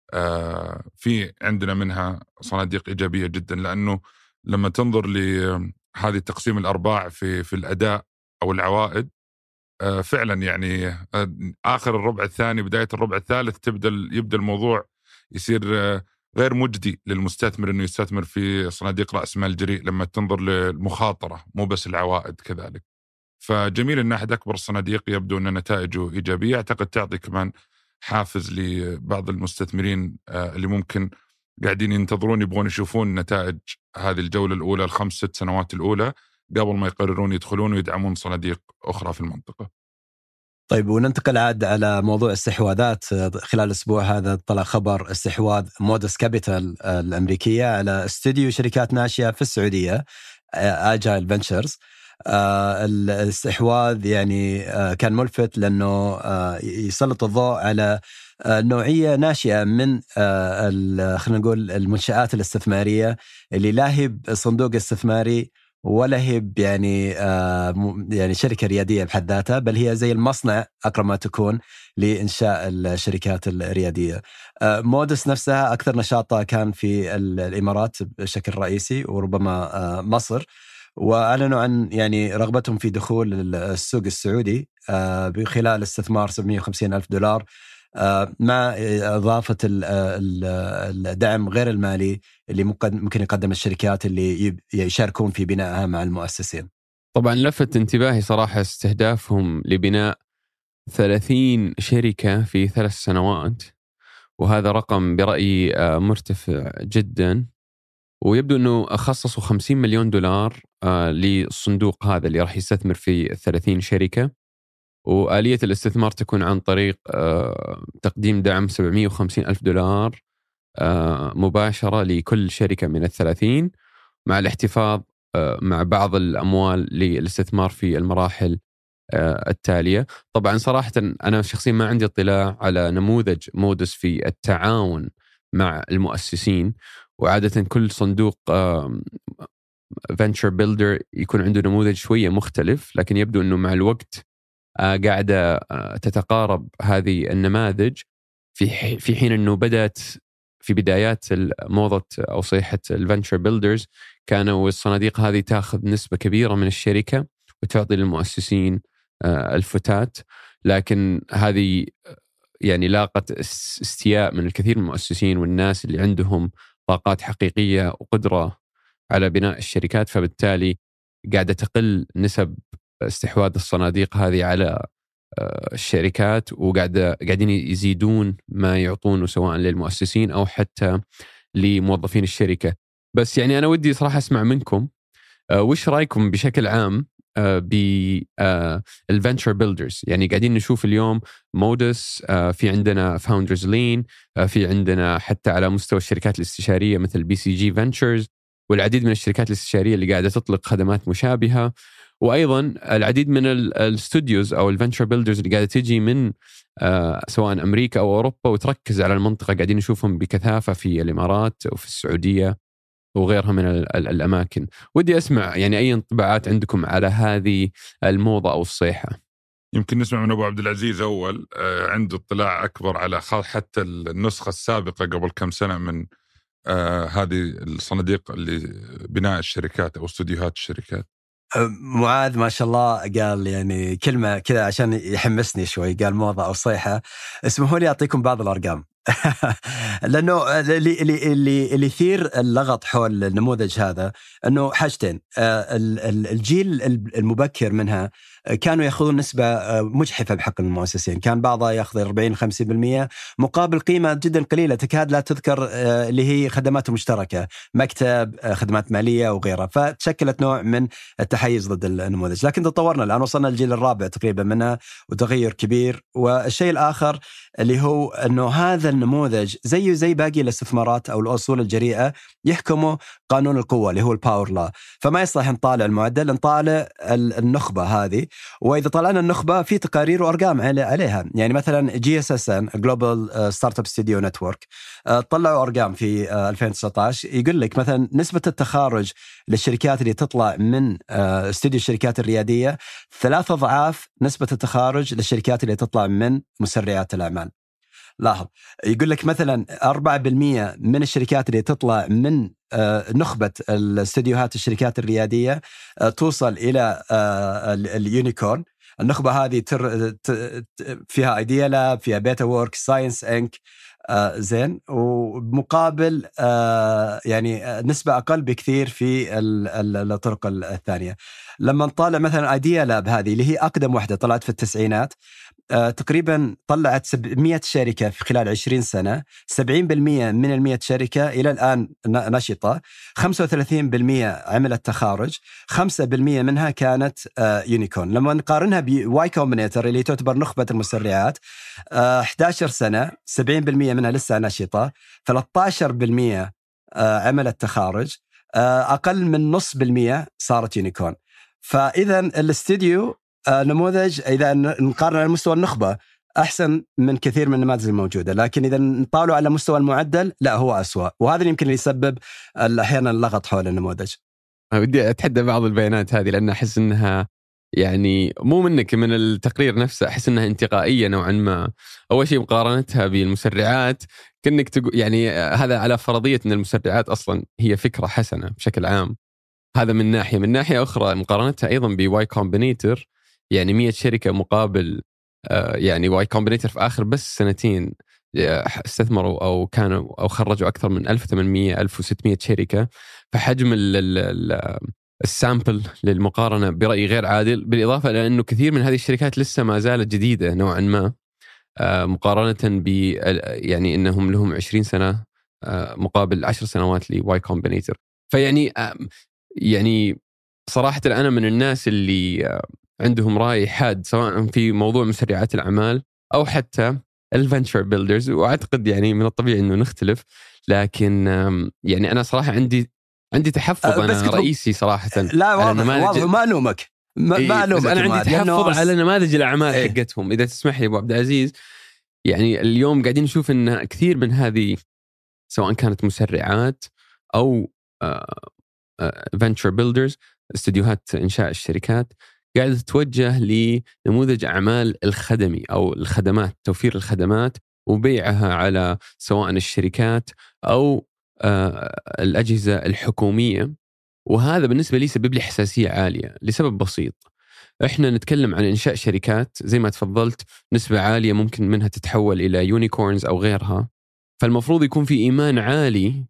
في عندنا منها صناديق إيجابية جدا، لأنه لما تنظر لهذه تقسيم الأرباع في في الأداء أو العوائد فعلا يعني آخر الربع الثاني بداية الربع الثالث تبدأ يبدأ الموضوع يصير غير مجدي للمستثمر إنه يستثمر في صناديق رأس مال جريء لما تنظر للمخاطرة مو بس العوائد كذلك. فجميل إن أحد أكبر الصناديق يبدو أن نتائجه إيجابية، أعتقد تعطي كمان حافز لبعض المستثمرين اللي ممكن قاعدين ينتظرون يبغون يشوفون نتائج هذه الجولة الأولى الخمس ست سنوات الأولى قبل ما يقررون يدخلون ويدعمون صناديق أخرى في المنطقة. طيب وننتقل عاد على موضوع استحواذات. خلال الأسبوع هذا طلع خبر استحواذ مودس كابيتال الأمريكية على استوديو شركات ناشئة في السعودية آجايل فينتشرز. آه الاستحواذ يعني آه كان ملفت لأنه آه يسلط الضوء على آه نوعية ناشئة من آه خلينا نقول المنشآت الاستثمارية اللي لاهب صندوق استثماري ولا هي يعني آه يعني شركة ريادية بحد ذاتها، بل هي زي المصنع أقرب ما تكون لإنشاء الشركات الريادية. آه مودس نفسها أكثر نشاطها كان في الإمارات بشكل رئيسي، وربما آه مصر، وأعلنوا عن يعني رغبتهم في دخول السوق السعودي آه بخلال استثمار سبعمائة وخمسين ألف دولار مع إضافة الدعم غير المالي اللي ممكن يقدم الشركات اللي يشاركون في بنائها مع المؤسسين. طبعا لفت انتباهي صراحة استهدافهم لبناء ثلاثين شركة في ثلاث سنوات، وهذا رقم برأيي مرتفع جدا، ويبدو أنه خصصوا خمسين مليون دولار للصندوق هذا اللي راح يستثمر في ثلاثين شركة، وآلية الاستثمار تكون عن طريق تقديم دعم سبعمائة وخمسين ألف دولار مباشرة لكل شركة من الثلاثين، مع الاحتفاظ مع بعض الأموال للاستثمار في المراحل التالية. طبعا صراحة أنا شخصيا ما عندي اطلاع على نموذج مودس في التعاون مع المؤسسين، وعادة كل صندوق venture builder يكون عنده نموذج شوية مختلف، لكن يبدو أنه مع الوقت قاعدة تتقارب هذه النماذج، في في حين أنه بدأت في بدايات موضة أو صيحة الفنتشر بيلدرز كانوا الصناديق هذه تأخذ نسبة كبيرة من الشركة وتعطي للمؤسسين الفتات، لكن هذه يعني لاقت استياء من الكثير من المؤسسين والناس اللي عندهم طاقات حقيقية وقدرة على بناء الشركات، فبالتالي قاعدة تقل نسب استحواذ الصناديق هذه على الشركات، وقاعدة قاعدين يزيدون ما يعطونه سواء للمؤسسين أو حتى لموظفين الشركة. بس يعني أنا ودي صراحة أسمع منكم وش رأيكم بشكل عام بالفنتشر بيلدرز. يعني قاعدين نشوف اليوم مودس، في عندنا فاوندرز لين، في عندنا حتى على مستوى الشركات الاستشارية مثل بي سي جي فنتشرز، والعديد من الشركات الاستشارية اللي قاعدة تطلق خدمات مشابهة، وأيضا العديد من الاستوديوز أو الفنتشر بيلدرز اللي قاعدة تيجي من سواء أمريكا أو أوروبا وتركز على المنطقة. قاعدين نشوفهم بكثافة في الإمارات وفي السعودية وغيرها من الأماكن. ودي أسمع يعني أي انطباعات عندكم على هذه الموضة أو الصيحة. يمكن نسمع من أبو عبد العزيز أول، عنده اطلاع أكبر على حتى النسخة السابقة قبل كم سنة من هذه الصناديق اللي بناء الشركات أو استوديوهات الشركات. معاذ ما شاء الله قال يعني كلمة كذا عشان يحمسني شوي، قال موضة أو صيحة. اسمحوا لي أعطيكم بعض الأرقام لأنه اللي اللي اللي يثير اللغط حول النموذج هذا أنه حاجتين. الجيل المبكر منها كانوا يأخذون نسبة مجحفة بحق المؤسسين، كان بعضها يأخذ أربعين خمسين بالمئة مقابل قيمة جدا قليلة تكاد لا تذكر، اللي هي خدمات مشتركة، مكتب، خدمات مالية وغيرها، فتشكلت نوع من التحيز ضد النموذج. لكن تطورنا الآن وصلنا الجيل الرابع تقريبا منها، وتغير كبير. والشيء الآخر اللي هو أنه هذا النموذج زيه زي باقي الاستثمارات أو الأصول الجريئة يحكمه قانون القوة اللي هو الباور لا، فما يصلح نطالع المعدل، نطالع النخبة هذه. وإذا طلعنا النخبة في تقارير وأرقام عليها، يعني مثلا جي اس اس ان Global Startup Studio Network طلعوا أرقام في ألفين وتسعة عشر يقول لك مثلا نسبة التخارج للشركات اللي تطلع من استوديو الشركات الريادية ثلاثة أضعاف نسبة التخارج للشركات اللي تطلع من مسرعات الأعمال. لاحظ، يقول لك مثلا أربعة بالمئة من الشركات اللي تطلع من نخبة الاستديوهات الشركات الريادية توصل إلى اليونيكورن. النخبة هذه فيها ايديا لاب، فيها بيتا وورك، ساينس انك، زين، ومقابل يعني نسبة أقل بكثير في الطرق الثانية. لما نطالع مثلا ايديا لاب هذه اللي هي أقدم واحدة طلعت في التسعينات، Uh, تقريبا طلعت سبعمائة شركة في خلال عشرين سنة، سبعين بالمئة من المئة شركة إلى الآن نشطة، خمسة وثلاثين بالمئة عملت تخارج، خمسة بالمئة منها كانت uh, يونيكون. لما نقارنها بواي كومبينيتر اللي تعتبر نخبة المسرعات، uh, أحد عشر سنة سبعين بالمئة منها لسه نشطة، ثلاثة عشر بالمئة uh, عملت تخارج، uh, أقل من نص بالمئة صارت يونيكون. فإذا الاستديو نموذج إذا نقارن على مستوى النخبة أحسن من كثير من النماذج الموجودة، لكن إذا نطالع على مستوى المعدل لا هو أسوأ، وهذا يمكن اللي يسبب أحيانا اللغط حول النموذج. ودي أتحدى بعض البيانات هذه لأن أحس أنها يعني مو منك من التقرير نفسه، أحس أنها انتقائية نوعا ما. أول شيء مقارنتها بالمسرعات كأنك تقول يعني هذا على فرضية أن المسرعات أصلا هي فكرة حسنة بشكل عام. هذا من ناحية. من ناحية أخرى مقارنتها أيضا بواي كومبينيتر، يعني مية شركة مقابل يعني واي كومبينيتر في آخر بس سنتين استثمروا أو كانوا أو خرجوا أكثر من ألف وثمانمية ألف وستمية شركة. فحجم السامبل للمقارنة برأيي غير عادل، بالإضافة إلى أنه كثير من هذه الشركات لسه ما زالت جديدة نوعا ما مقارنة ب يعني أنهم لهم عشرين سنة مقابل عشر سنوات لواي كومبينيتر. فيعني يعني صراحة أنا من الناس اللي عندهم رأي حاد سواء في موضوع مسرعات الأعمال أو حتى الفنتشر بيلدرز، وأعتقد يعني من الطبيعي إنه نختلف، لكن يعني أنا صراحة عندي عندي تحفظ أنا رئيسي صراحة. لا واضح واضح ما ألومك ما إيه ألومك، أنا عندي تحفظ على نماذج الأعمال إيه؟ حقتهم. إذا تسمح لي أبو عبد العزيز، يعني اليوم قاعدين نشوف إن كثير من هذه سواء كانت مسرعات أو فنتشر بيلدرز استديوهات إنشاء الشركات قاعدة تتوجه لنموذج أعمال الخدمي أو الخدمات، توفير الخدمات وبيعها على سواء الشركات أو الأجهزة الحكومية. وهذا بالنسبة لي سبب لي حساسية عالية لسبب بسيط. إحنا نتكلم عن إنشاء شركات زي ما تفضلت نسبة عالية ممكن منها تتحول إلى يونيكورنز أو غيرها، فالمفروض يكون في إيمان عالي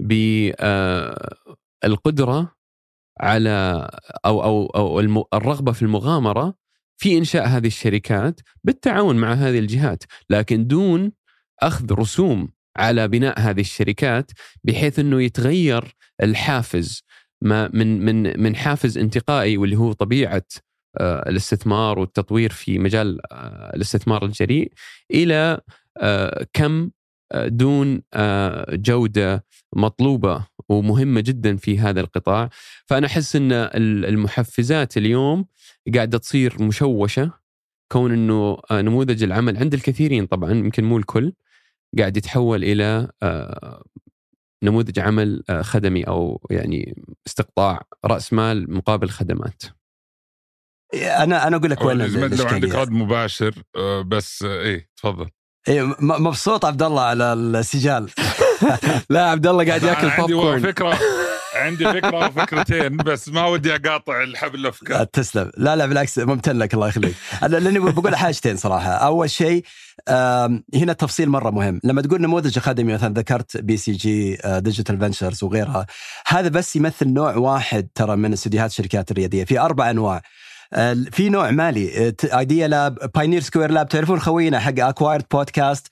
بالقدرة على أو أو أو الرغبة في المغامرة في إنشاء هذه الشركات بالتعاون مع هذه الجهات، لكن دون أخذ رسوم على بناء هذه الشركات، بحيث أنه يتغير الحافز ما من من من حافز انتقائي واللي هو طبيعة الاستثمار والتطوير في مجال الاستثمار الجريء إلى كم دون جودة مطلوبة ومهمة جدا في هذا القطاع. فأنا أحس أن المحفزات اليوم قاعدة تصير مشوشة، كون أنه نموذج العمل عند الكثيرين طبعا يمكن مو الكل قاعد يتحول إلى نموذج عمل خدمي أو يعني استقطاع رأس مال مقابل خدمات. أنا أنا أقول لك وين لو عندك رد مباشر بس إيه تفضل. إيه مبسوط عبد الله على السجال. لا عبد الله قاعد ياكل بوب كورن. فكرة عندي فكرة وفكرتين بس ما ودي أقاطع الحبل الأفكار. تسلم. لا لا بالعكس ممتن لك الله يخليك. أنا لأني بقول حاجتين صراحة. أول شيء هنا تفصيل مرة مهم. لما تقول نموذج خدمي مثلا ذكرت بي سي جي ديجيتال فينشرز وغيرها، هذا بس يمثل نوع واحد ترى من استديوهات الشركات الريادية. في أربع أنواع. في نوع مالي ايديا لاب، باينير سكوير لاب، تعرفون خوينا حق اكوايرد بودكاست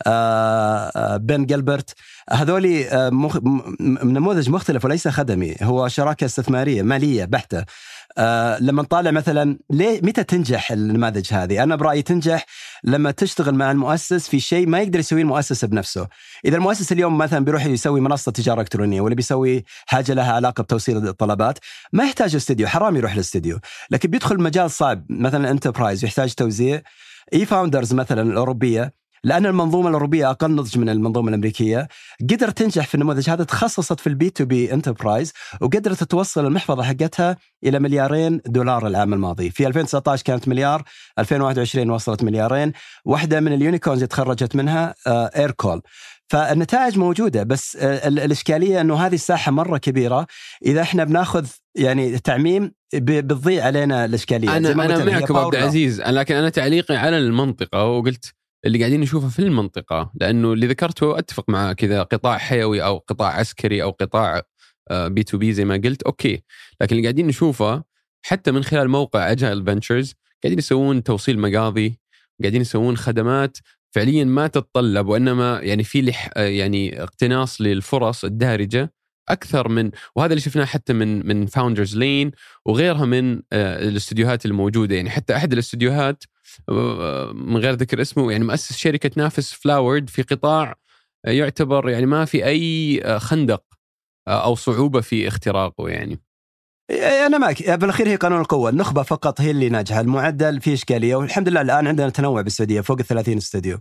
بن جيلبرت، هذولي مخ... نموذج مختلف وليس خدمي، هو شراكة استثمارية مالية بحتة. أه لما نطالع مثلا ليه متى تنجح النماذج هذه؟ أنا برأيي تنجح لما تشتغل مع المؤسس في شيء ما يقدر يسويه المؤسس بنفسه. إذا المؤسس اليوم مثلا بيروح يسوي منصة تجارة إلكترونية ولا بيسوي حاجة لها علاقة بتوصيل الطلبات، ما يحتاج استوديو، حرام يروح الاستوديو. لكن بيدخل مجال صعب مثلا انتربرايز يحتاج توزيع. اي فاوندرز مثلا الأوروبية، لأن المنظومة الأوروبية أقل نضج من المنظومة الأمريكية، قدرت تنجح في النموذج هذا، تخصصت في البي تو بي انتربرايز وقدرت توصل المحفظة حقتها إلى مليارين دولار العام الماضي. في ألفين وتسعة عشر كانت مليار، ألفين وواحد وعشرين وصلت مليارين. واحدة من اليونيكورنز تخرجت منها ايركول. فالنتائج موجودة، بس الإشكالية أنه هذه الساحة مرة كبيرة. إذا إحنا بناخذ يعني تعميم بتضيع علينا الإشكالية. أنا أنا معك أبو عبد العزيز، لكن أنا تعليقي على المنطقة وقلت اللي قاعدين نشوفه في المنطقة، لأنه اللي ذكرته أتفق معه كذا، قطاع حيوي أو قطاع عسكري أو قطاع بي تو بي زي ما قلت أوكي. لكن اللي قاعدين نشوفه حتى من خلال موقع أجايل فينتشرز قاعدين يسوون توصيل مقاضي، قاعدين يسوون خدمات فعليا ما تتطلب، وإنما يعني في لح يعني اقتناص للفرص الدارجة أكثر من، وهذا اللي شفناه حتى من من فاوندرز لين وغيرها من الاستديوهات الموجودة. يعني حتى أحد الاستديوهات من غير ذكر اسمه يعني مؤسس شركة تنافس فلاورد في قطاع يعتبر يعني ما في أي خندق أو صعوبة في اختراقه. يعني أنا معك بالأخير، هي قانون القوة، النخبة فقط هي اللي ناجحة، المعدل فيه إشكالية، والحمد لله الآن عندنا تنوع بالسعودية فوق الثلاثين استوديو.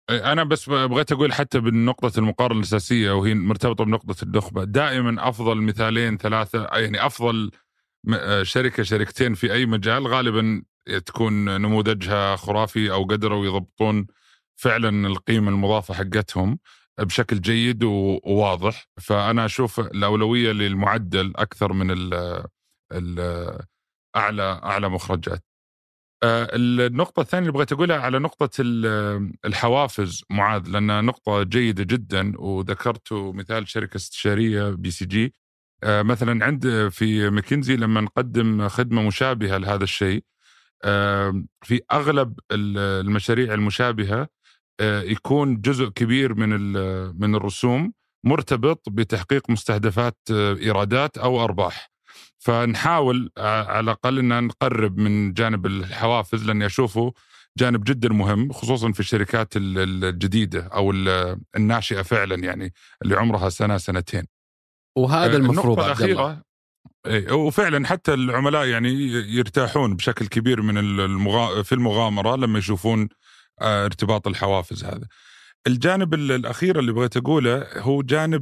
أنا بس بغيت أقول حتى بالنقطة المقارنة الأساسية وهي مرتبطة بنقطة النخبة، دائما أفضل مثالين ثلاثة، يعني أفضل شركة شركتين في أي مجال غالبا تكون نموذجها خرافي أو قدروا يضبطون فعلا القيمة المضافة حقتهم بشكل جيد وواضح. فأنا أشوف الأولوية للمعدل أكثر من ال ال أعلى أعلى مخرجات. النقطة الثانية اللي بغيت أقولها على نقطة الحوافز معاذ، لأنها نقطة جيدة جدا، وذكرت مثال شركة استشارية بي سي جي مثلا. عند في ماكنزي لما نقدم خدمة مشابهة لهذا الشيء، في أغلب المشاريع المشابهة يكون جزء كبير من من الرسوم مرتبط بتحقيق مستهدفات إيرادات أو أرباح. فنحاول على الأقل أن نقرب من جانب الحوافز، لأني أشوفه جانب جدا مهم، خصوصا في الشركات الجديدة أو الناشئة فعلا، يعني اللي عمرها سنة سنتين. وهذا المفروض الأخيرة وفعلا حتى العملاء يعني يرتاحون بشكل كبير من المغا... في المغامرة لما يشوفون ارتباط الحوافز هذا. الجانب الأخير اللي بغيت أقوله هو جانب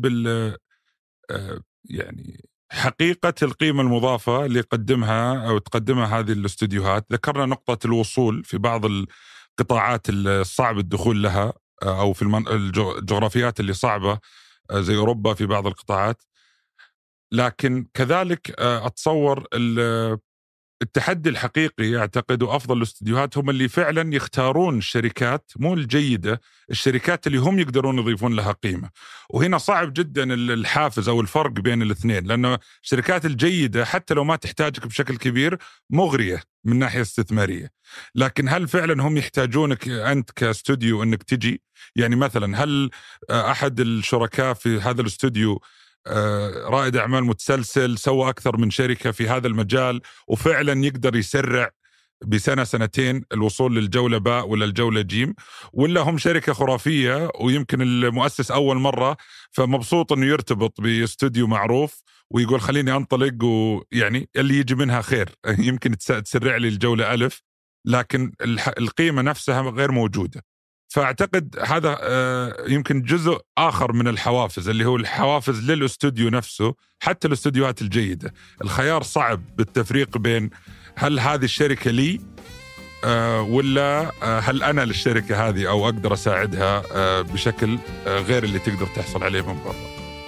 يعني حقيقة القيمة المضافة اللي يقدمها أو تقدمها هذه الاستوديوهات. ذكرنا نقطة الوصول في بعض القطاعات الصعب الدخول لها، أو في الجغرافيات اللي صعبة زي أوروبا في بعض القطاعات، لكن كذلك أتصور التحدي الحقيقي أعتقد أفضل الاستديوهات هم اللي فعلا يختارون الشركات، مو الجيدة، الشركات اللي هم يقدرون يضيفون لها قيمة. وهنا صعب جدا الحافز أو الفرق بين الاثنين، لأنه الشركات الجيدة حتى لو ما تحتاجك بشكل كبير مغرية من ناحية استثمارية، لكن هل فعلا هم يحتاجونك أنت كاستوديو أنك تجي؟ يعني مثلا هل أحد الشركاء في هذا الاستوديو رائد أعمال متسلسل سوى أكثر من شركة في هذا المجال وفعلا يقدر يسرع بسنة سنتين الوصول للجولة باء ولا الجولة جيم، ولا هم شركة خرافية ويمكن المؤسس أول مرة فمبسوط أنه يرتبط باستوديو معروف ويقول خليني أنطلق، ويعني اللي يجي منها خير يمكن تسرع لي الجولة ألف، لكن القيمة نفسها غير موجودة. فأعتقد هذا يمكن جزء آخر من الحوافز، اللي هو الحوافز للاستوديو نفسه. حتى الاستوديوهات الجيدة الخيار صعب بالتفريق بين هل هذه الشركة لي ولا هل أنا للشركة هذه أو أقدر أساعدها بشكل غير اللي تقدر تحصل عليه من برا.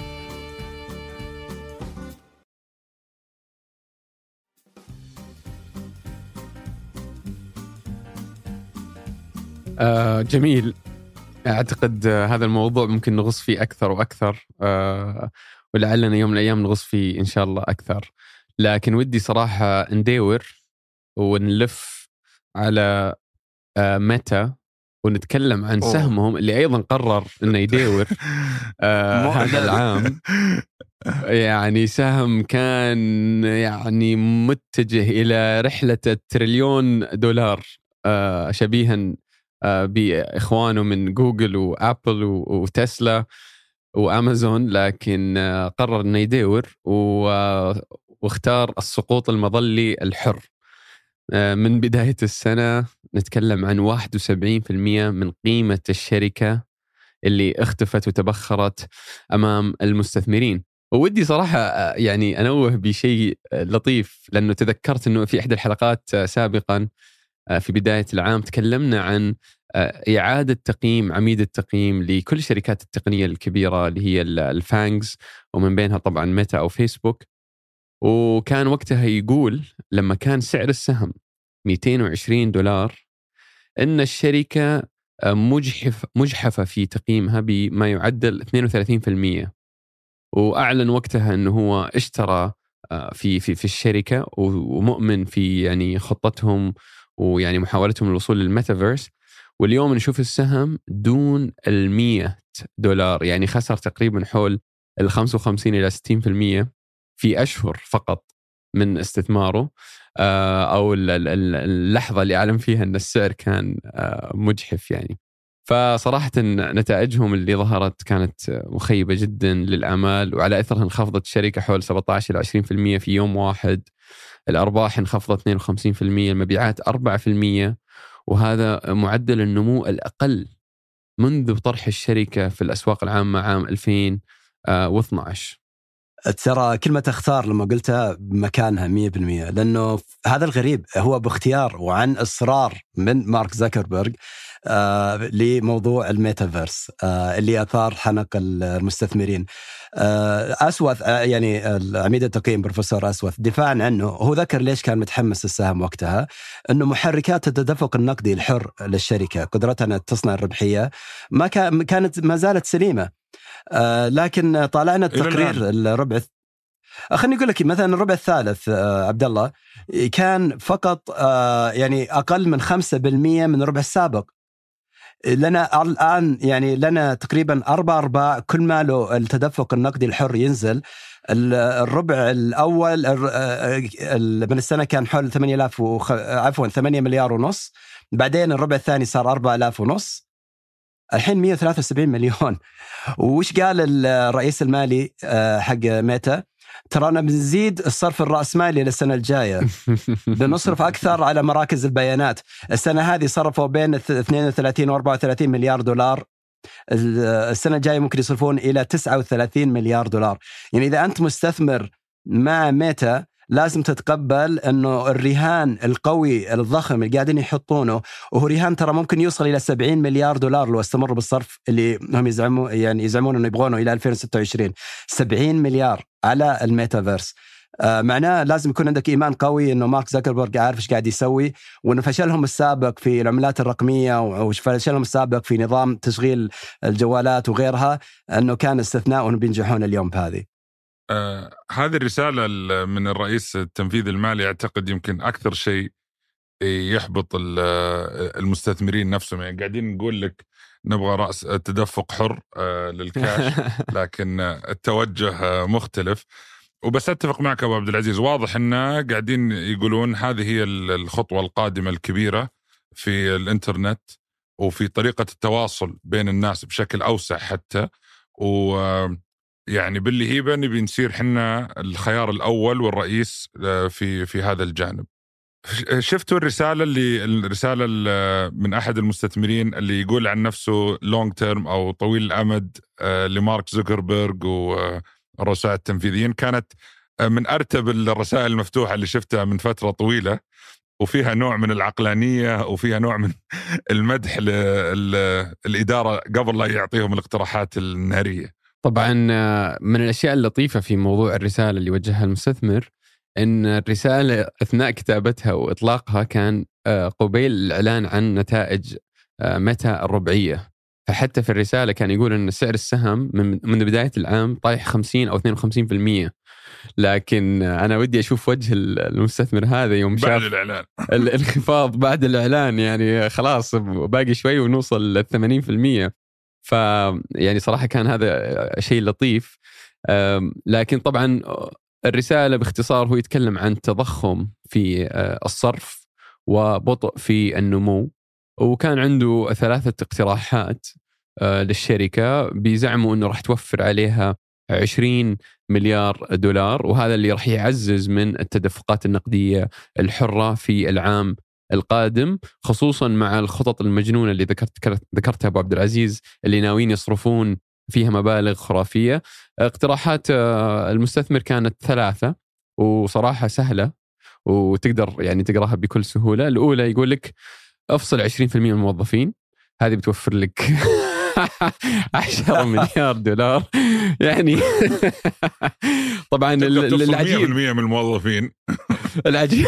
آه جميل. أعتقد آه هذا الموضوع ممكن نغص فيه أكثر وأكثر، آه ولعلنا يوم من الأيام نغص فيه إن شاء الله أكثر. لكن ودي صراحة ندور ونلف على آه ميتا ونتكلم عن أوه. سهمهم اللي أيضا قرر إنه يدور آه هذا العام. يعني سهم كان يعني متجه إلى رحلة التريليون دولار، آه شبيها آه بإخوانه من جوجل وآبل وتسلا وأمازون، لكن آه قرر إنه يدور واختار السقوط المظلي الحر. آه من بداية السنة نتكلم عن واحد وسبعين بالمئة من قيمة الشركة اللي اختفت وتبخرت أمام المستثمرين. وودي صراحة يعني أنوه بشيء لطيف، لأنه تذكرت أنه في إحدى الحلقات سابقا في بداية العام تكلمنا عن إعادة تقييم عميد التقييم لكل شركات التقنية الكبيرة اللي هي الفانجز، ومن بينها طبعا ميتا أو فيسبوك. وكان وقتها يقول لما كان سعر السهم مئتين وعشرين دولار إن الشركة مجحف مجحفة في تقييمها بما يعدل اثنين وثلاثين بالمئة. وأعلن وقتها أنه هو اشترى في في في الشركة ومؤمن في يعني خطتهم ويعني محاولتهم للوصول للميتافيرس. واليوم نشوف السهم دون المية دولار، يعني خسر تقريبا حول الخمسة وخمسين إلى ستين بالمئة في أشهر فقط من استثماره، أو اللحظة اللي أعلم فيها أن السعر كان مجحف يعني. فصراحة نتائجهم اللي ظهرت كانت مخيبة جدا للآمال، وعلى أثرها انخفضت الشركة حول سبعة عشر إلى عشرين بالمئة في يوم واحد. الأرباح انخفضت اثنين وخمسين بالمئة، المبيعات أربعة بالمئة، وهذا معدل النمو الأقل منذ طرح الشركة في الأسواق العامة عام ألفين واثني عشر. ترى كلمة اختار لما قلتها بمكانها مية بالمية، لأنه هذا الغريب هو باختيار وعن إصرار من مارك زكربيرج آه لموضوع الميتافيرس آه اللي أثار حنق المستثمرين. آه أسوث آه يعني عميد التقييم بروفيسور أسوث دفاعا عنه هو ذكر ليش كان متحمس السهم وقتها، أنه محركات التدفق النقدي الحر للشركة قدرتها أن تصنع الربحية ما كان كانت ما زالت سليمة. آه لكن طالعنا التقرير الربع، خليني أقول لك مثلا الربع الثالث آه عبد الله كان فقط آه يعني أقل من خمسة بالمئة من الربع السابق. لنا الآن يعني لنا تقريبا أربع أرباع كل ما له التدفق النقدي الحر ينزل. الربع الأول من السنة كان حول ثمانية آلاف وخ... عفوا ثمانية مليار ونص، بعدين الربع الثاني صار أربعة آلاف ونص، الحين مئة وثلاثة وسبعين مليون. وش قال الرئيس المالي حق ميتا؟ ترانا بنزيد الصرف الرأسمالي للسنة الجاية، بنصرف أكثر على مراكز البيانات. السنة هذه صرفوا بين اثنين وثلاثين وأربعة وثلاثين مليار دولار، السنة الجاية ممكن يصرفون إلى تسعة وثلاثين مليار دولار. يعني إذا أنت مستثمر مع ميتا لازم تتقبل أنه الرهان القوي الضخم اللي قاعدين يحطونه، وهو رهان ترى ممكن يوصل إلى سبعين مليار دولار لو استمروا بالصرف اللي هم يزعمون يعني يزعمون أنه يبغونه إلى ألفين وستة وعشرين. سبعين مليار على الميتافيرس. آه معناه لازم يكون عندك إيمان قوي أنه مارك زكربيرج عارف إيش قاعد يسوي، وأنه فشلهم السابق في العملات الرقمية وفشلهم السابق في نظام تشغيل الجوالات وغيرها أنه كان استثناء وأنه بينجحون اليوم بهذه. آه هذه الرسالة من الرئيس التنفيذي المالي أعتقد يمكن أكثر شيء يحبط المستثمرين نفسهم. يعني قاعدين نقول لك نبغى رأس تدفق حر آه للكاش، لكن التوجه مختلف. وبس أتفق معك أبو عبد العزيز، واضح أننا قاعدين يقولون هذه هي الخطوة القادمة الكبيرة في الإنترنت وفي طريقة التواصل بين الناس بشكل أوسع حتى، و يعني باللي هيبة نبي نصير حنا الخيار الأول والرئيس في في هذا الجانب. شفتوا الرسالة اللي الرسالة من أحد المستثمرين اللي يقول عن نفسه لونج تيرم أو طويل الأمد لمارك زوكربيرج والرؤساء التنفيذيين؟ كانت من أرتب الرسائل المفتوحة اللي شفتها من فترة طويلة، وفيها نوع من العقلانية وفيها نوع من المدح للإدارة قبل لا يعطيهم الاقتراحات النارية. طبعا من الأشياء اللطيفة في موضوع الرسالة اللي وجهها المستثمر أن الرسالة أثناء كتابتها وإطلاقها كان قبيل الإعلان عن نتائج ميتا الربعية. فحتى في الرسالة كان يقول أن سعر السهم من بداية العام طايح خمسين أو اثنين وخمسين بالمئة، لكن أنا ودي أشوف وجه المستثمر هذا يوم شاف الإعلان الانخفاض بعد الإعلان. يعني خلاص باقي شوي ونوصل للثمانين في المئة. ف يعني صراحة كان هذا شيء لطيف. لكن طبعا الرسالة باختصار هو يتكلم عن تضخم في الصرف وبطء في النمو، وكان عنده ثلاثة اقتراحات للشركة بيزعموا أنه راح توفر عليها عشرين مليار دولار، وهذا اللي راح يعزز من التدفقات النقدية الحرة في العام القادم، خصوصا مع الخطط المجنونة اللي ذكرت ذكرتها أبو عبد العزيز اللي ناويين يصرفون فيها مبالغ خرافية. اقتراحات المستثمر كانت ثلاثة وصراحة سهلة وتقدر يعني تقراها بكل سهولة. الأولى يقول لك أفصل عشرين بالمئة من الموظفين، هذه بتوفر لك عشرة مليار دولار. يعني طبعا العجيب من الموظفين العجيب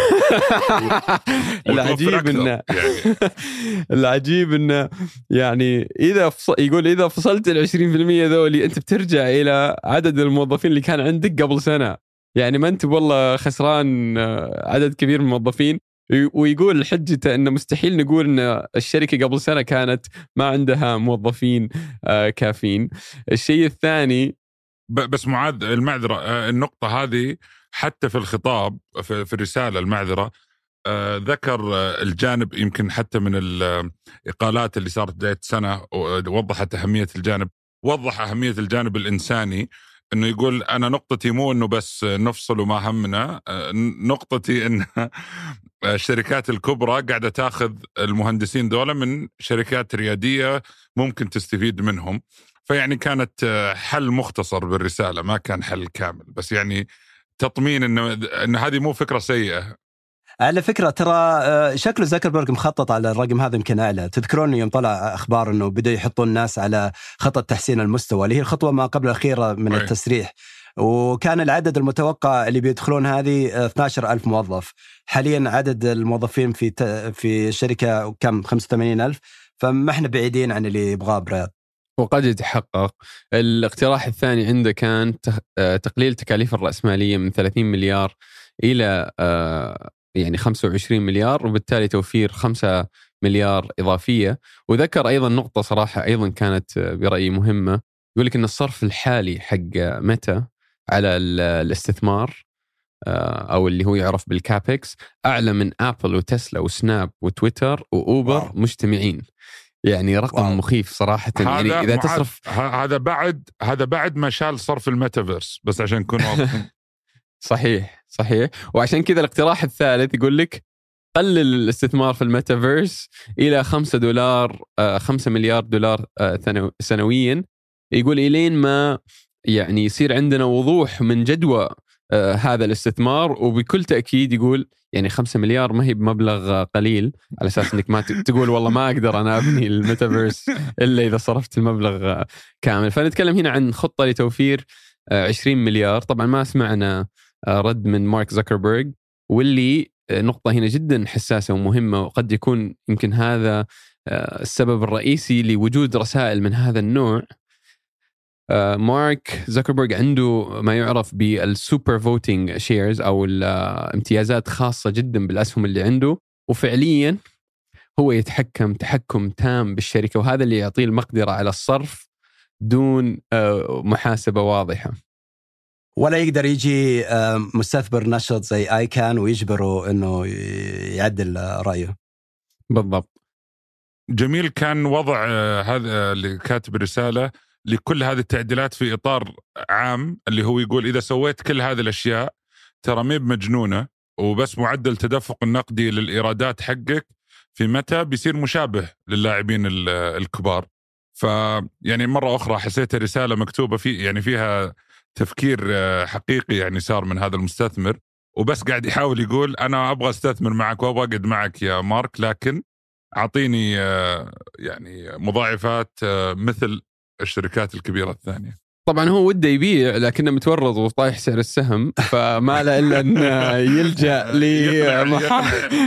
العجيب إنه العجيب إنه يعني إذا فص... يقول إذا فصلت العشرين بالمئة ذولي أنت بترجع إلى عدد الموظفين اللي كان عندك قبل سنة. يعني ما أنت والله خسران عدد كبير من الموظفين. ويقول حجته أنه مستحيل نقول أن الشركة قبل سنة كانت ما عندها موظفين كافين. الشيء الثاني بس معاذ المعذرة، النقطة هذه حتى في الخطاب في الرسالة المعذرة ذكر الجانب، يمكن حتى من الإقالات اللي صارت بداية سنة وضحت أهمية الجانب، وضح أهمية الجانب الإنساني إنه يقول أنا نقطتي مو إنه بس نفصل وما همنا، نقطتي إن الشركات الكبرى قاعدة تاخذ المهندسين دولة من شركات ريادية ممكن تستفيد منهم. فيعني كانت حل مختصر بالرسالة، ما كان حل كامل، بس يعني تطمين إنه إن هذه مو فكرة سيئة. على فكرة ترى شكله زكربرج مخطط على الرقم هذا يمكن أعلى. تذكرون يوم طلع أخبار أنه بدأ يحطون الناس على خطة تحسين المستوى اللي هي الخطوة ما قبل الأخيرة من أي. التسريح، وكان العدد المتوقع اللي بيدخلون هذه اثنا عشر ألف موظف. حاليا عدد الموظفين في في الشركة كم خمسة وثمانين ألف، فما احنا بعيدين عن اللي يبغاه برياض، وقد يتحقق. الاقتراح الثاني عنده كان تقليل تكاليف الرأسمالية من ثلاثين مليار إلى يعني خمسة وعشرين مليار، وبالتالي توفير خمسة مليار إضافية. وذكر أيضا نقطة صراحة أيضا كانت برأيي مهمة، يقول لك أن الصرف الحالي حق ميتا على الاستثمار أو اللي هو يعرف بالكابكس أعلى من أبل وتسلا وسناب وتويتر وأوبر واو. مجتمعين. يعني رقم واو. مخيف صراحة. يعني إذا تصرف هذا بعد هذا بعد ما شال صرف الميتافيرس، بس عشان نكون واضحين. صحيح صحيح. وعشان كذا الاقتراح الثالث يقول لك قلل الاستثمار في الميتافيرس إلى خمسة دولار خمسة مليار دولار سنويا. يقول إلين ما يعني يصير عندنا وضوح من جدوى هذا الاستثمار. وبكل تأكيد يقول يعني خمسة مليار ما هي بمبلغ قليل، على أساس أنك ما تقول والله ما أقدر أنا أبني الميتافيرس إلا إذا صرفت المبلغ كامل. فنتكلم هنا عن خطة لتوفير عشرين مليار. طبعا ما سمعنا رد من مارك زكربرج، واللي نقطة هنا جدا حساسة ومهمة، وقد يكون يمكن هذا السبب الرئيسي لوجود رسائل من هذا النوع. مارك زكربرج عنده ما يعرف بالسوبر فوتينج شيرز أو الامتيازات خاصة جدا بالأسهم اللي عنده، وفعليا هو يتحكم تحكم تام بالشركة، وهذا اللي يعطيه المقدرة على الصرف دون محاسبة واضحة. ولا يقدر يجي مستثمر نشط زي آيكان ويجبره أنه يعدل رأيه. بالضبط. جميل كان وضع هذا اللي كاتب الرسالة لكل هذه التعديلات في إطار عام، اللي هو يقول إذا سويت كل هذه الأشياء ترى ميب مجنونة، وبس معدل تدفق النقدي للإيرادات حقك في متى بيصير مشابه للاعبين الكبار. فيعني مرة أخرى حسيت الرسالة مكتوبة في يعني فيها تفكير حقيقي يعني صار من هذا المستثمر، وبس قاعد يحاول يقول أنا أبغى استثمر معك وأبغى أقعد معك يا مارك، لكن أعطيني يعني مضاعفات مثل الشركات الكبيرة الثانية. طبعا هو وده يبيع لكنه متورط وطايح سعر السهم، فما له إلا أن يلجأ لمحاولة.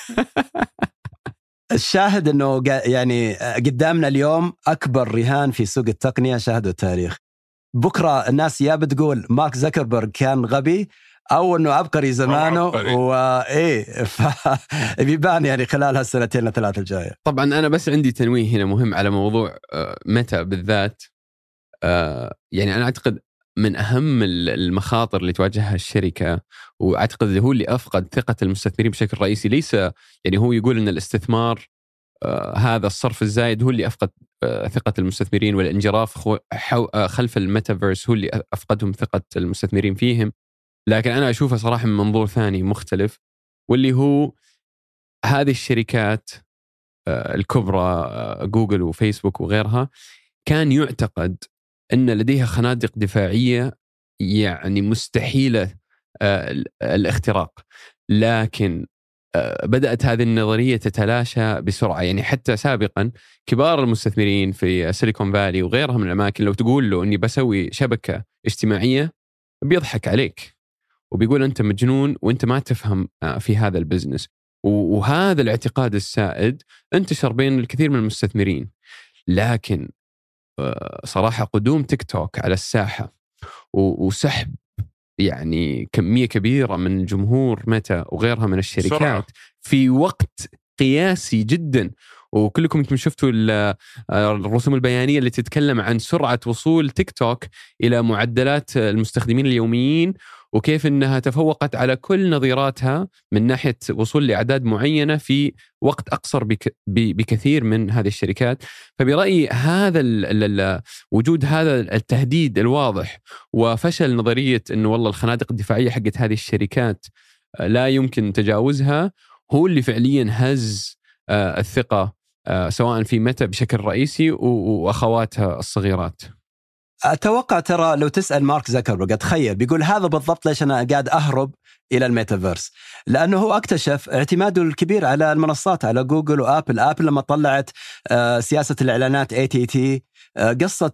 الشاهد أنه يعني قدامنا اليوم أكبر رهان في سوق التقنية شاهده التاريخ. بكرة الناس يا بتقول مارك زكربرج كان غبي أو أنه عبقري زمانه، وإيه فبيبان يعني خلال هالسنتين الثلاثة الجاية. طبعا أنا بس عندي تنويه هنا مهم على موضوع متى بالذات. يعني أنا أعتقد من أهم المخاطر اللي تواجهها الشركة، وأعتقد اللي هو اللي أفقد ثقة المستثمرين بشكل رئيسي، ليس يعني هو يقول أن الاستثمار هذا الصرف الزايد هو اللي أفقد ثقة المستثمرين، والانجراف خلف الميتافيرس هو اللي أفقدهم ثقة المستثمرين فيهم. لكن أنا أشوفها صراحة من منظور ثاني مختلف، واللي هو هذه الشركات الكبرى جوجل وفيسبوك وغيرها كان يعتقد أن لديها خنادق دفاعية يعني مستحيلة الاختراق، لكن بدأت هذه النظرية تتلاشى بسرعة. يعني حتى سابقا كبار المستثمرين في سيليكون فالي وغيرها من الأماكن لو تقول له أني بسوي شبكة اجتماعية بيضحك عليك وبيقول أنت مجنون وأنت ما تفهم في هذا البزنس. وهذا الاعتقاد السائد انتشر بين الكثير من المستثمرين. لكن صراحة قدوم تيك توك على الساحة وسحب يعني كمية كبيرة من جمهور ميتا وغيرها من الشركات سرعة. في وقت قياسي جدا، وكلكم انتم شفتوا الرسوم البيانية اللي تتكلم عن سرعة وصول تيك توك إلى معدلات المستخدمين اليوميين، وكيف أنها تفوقت على كل نظيراتها من ناحية وصول لأعداد معينة في وقت أقصر بك بكثير من هذه الشركات. فبرأيي هذا ال ال وجود هذا التهديد الواضح وفشل نظرية أنه والله الخنادق الدفاعية حقت هذه الشركات لا يمكن تجاوزها هو اللي فعليا هز الثقة سواء في ميتا بشكل رئيسي وأخواتها الصغيرات. أتوقع ترى لو تسأل مارك زكربرج تخيل بيقول هذا بالضبط ليش أنا قاعد أهرب إلى الميتافيرس، لأنه هو اكتشف اعتماده الكبير على المنصات، على جوجل وآبل. آبل لما طلعت سياسة الإعلانات إيه تي تي، قصة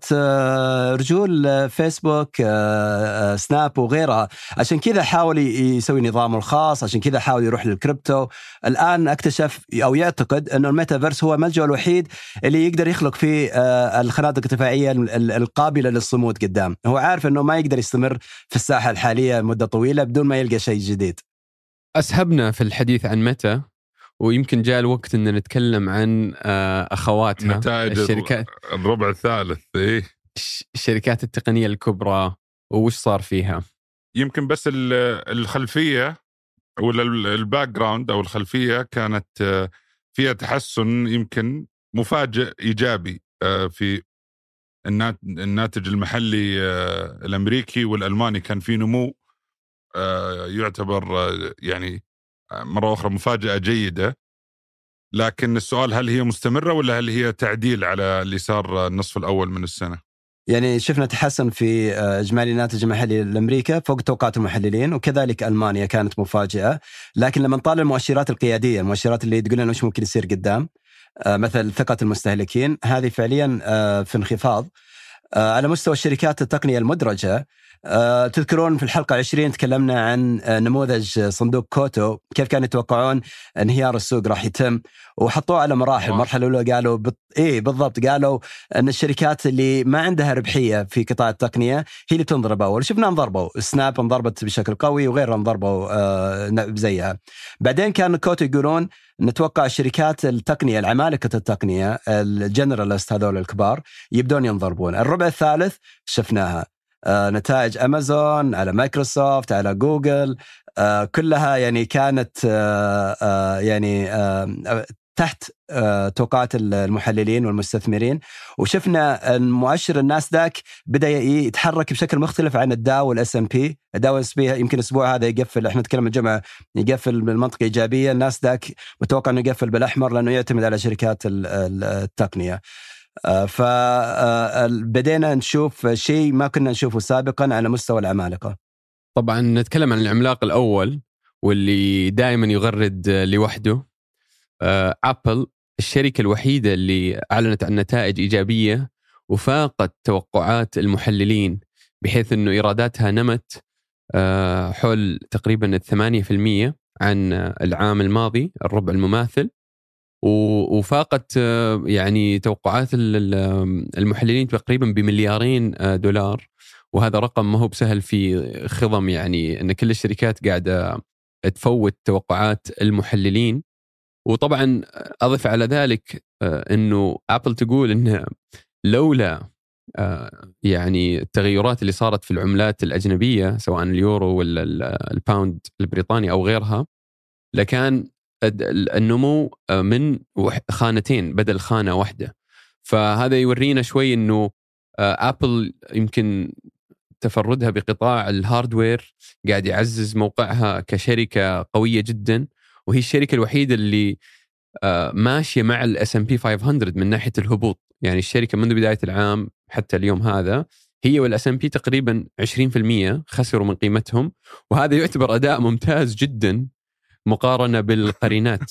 رجول فيسبوك، سناب وغيرها، عشان كذا حاول يسوي نظامه الخاص، عشان كذا حاول يروح للكريبتو. الآن اكتشف أو يعتقد أنه الميتافيرس هو الملجأ الوحيد اللي يقدر يخلق فيه الخنادق الدفاعية القابلة للصمود قدام. هو عارف أنه ما يقدر يستمر في الساحة الحالية مدة طويلة بدون ما يلقى شيء جديد. أسهبنا في الحديث عن ميتا، ويمكن جاء الوقت أن نتكلم عن أخواتها نتائج الشركات الربع الثالث، إيه الشركات التقنية الكبرى ووش صار فيها. يمكن بس الخلفية ولا الباك جراوند أو الخلفية كانت فيها تحسن يمكن مفاجئ إيجابي في الناتج المحلي الأمريكي والألماني. كان في نمو يعتبر يعني مرة أخرى مفاجأة جيدة، لكن السؤال هل هي مستمرة ولا هل هي تعديل على اللي صار النصف الأول من السنة؟ يعني شفنا تحسن في إجمالي الناتج المحلي لأمريكا فوق توقعات المحللين، وكذلك ألمانيا كانت مفاجئة. لكن لما نطالع المؤشرات القيادية، المؤشرات اللي تقول لنا وش ممكن يصير قدام، مثل ثقة المستهلكين، هذه فعليا في انخفاض. على مستوى الشركات التقنية المدرجة، أه تذكرون في الحلقة عشرين تكلمنا عن نموذج صندوق كوتو، كيف كانوا يتوقعون انهيار السوق راح يتم، وحطوه على مراحل. المرحلة الأولى قالوا بط... إيه بالضبط، قالوا أن الشركات اللي ما عندها ربحية في قطاع التقنية هي اللي تنضرب أول. شفنا انضربوا، سناب انضربت بشكل قوي وغيرها انضربوا أه زيها. بعدين كان كوتو يقولون نتوقع الشركات التقنية العمالقة التقنية الجنرالست هذول الكبار يبدون ينضربون. الربع الثالث شفناها، آه نتائج أمازون على مايكروسوفت على جوجل، آه كلها يعني كانت آه آه يعني آه تحت آه توقعات المحللين والمستثمرين. وشفنا المؤشر الناسداك بدأ يتحرك بشكل مختلف عن الداو والإس إم بي. الداو والإس إم بي يمكن الأسبوع هذا يقفل، احنا نتكلم الجمعة، يقفل بالمنطقة إيجابية. الناسداك متوقع أنه يقفل بالأحمر لأنه يعتمد على شركات التقنية. فبدينا نشوف شيء ما كنا نشوفه سابقا على مستوى العمالقة. طبعا نتكلم عن العملاق الأول واللي دائما يغرد لوحده، أبل، الشركة الوحيدة اللي أعلنت عن نتائج إيجابية وفاقت توقعات المحللين، بحيث أنه إيراداتها نمت حول تقريبا الثمانية في المية عن العام الماضي الربع المماثل، وفاقت يعني توقعات المحللين تقريبا بمليارين دولار. وهذا رقم ما هو بسهل في خضم يعني أن كل الشركات قاعدة تفوت توقعات المحللين. وطبعا أضف على ذلك أنه أبل تقول أنه لولا يعني التغيرات اللي صارت في العملات الأجنبية سواء اليورو ولا الباوند البريطاني أو غيرها، لكان النمو من خانتين بدل خانة واحدة. فهذا يورينا شوي أنه أبل يمكن تفردها بقطاع الهاردوير قاعد يعزز موقعها كشركة قوية جدا، وهي الشركة الوحيدة اللي ماشية مع ال إس إم بي خمسمية من ناحية الهبوط. يعني الشركة منذ بداية العام حتى اليوم هذا هي وال إس إم بي تقريبا عشرين في المية خسروا من قيمتهم، وهذا يعتبر أداء ممتاز جدا مقارنة بالقرينات.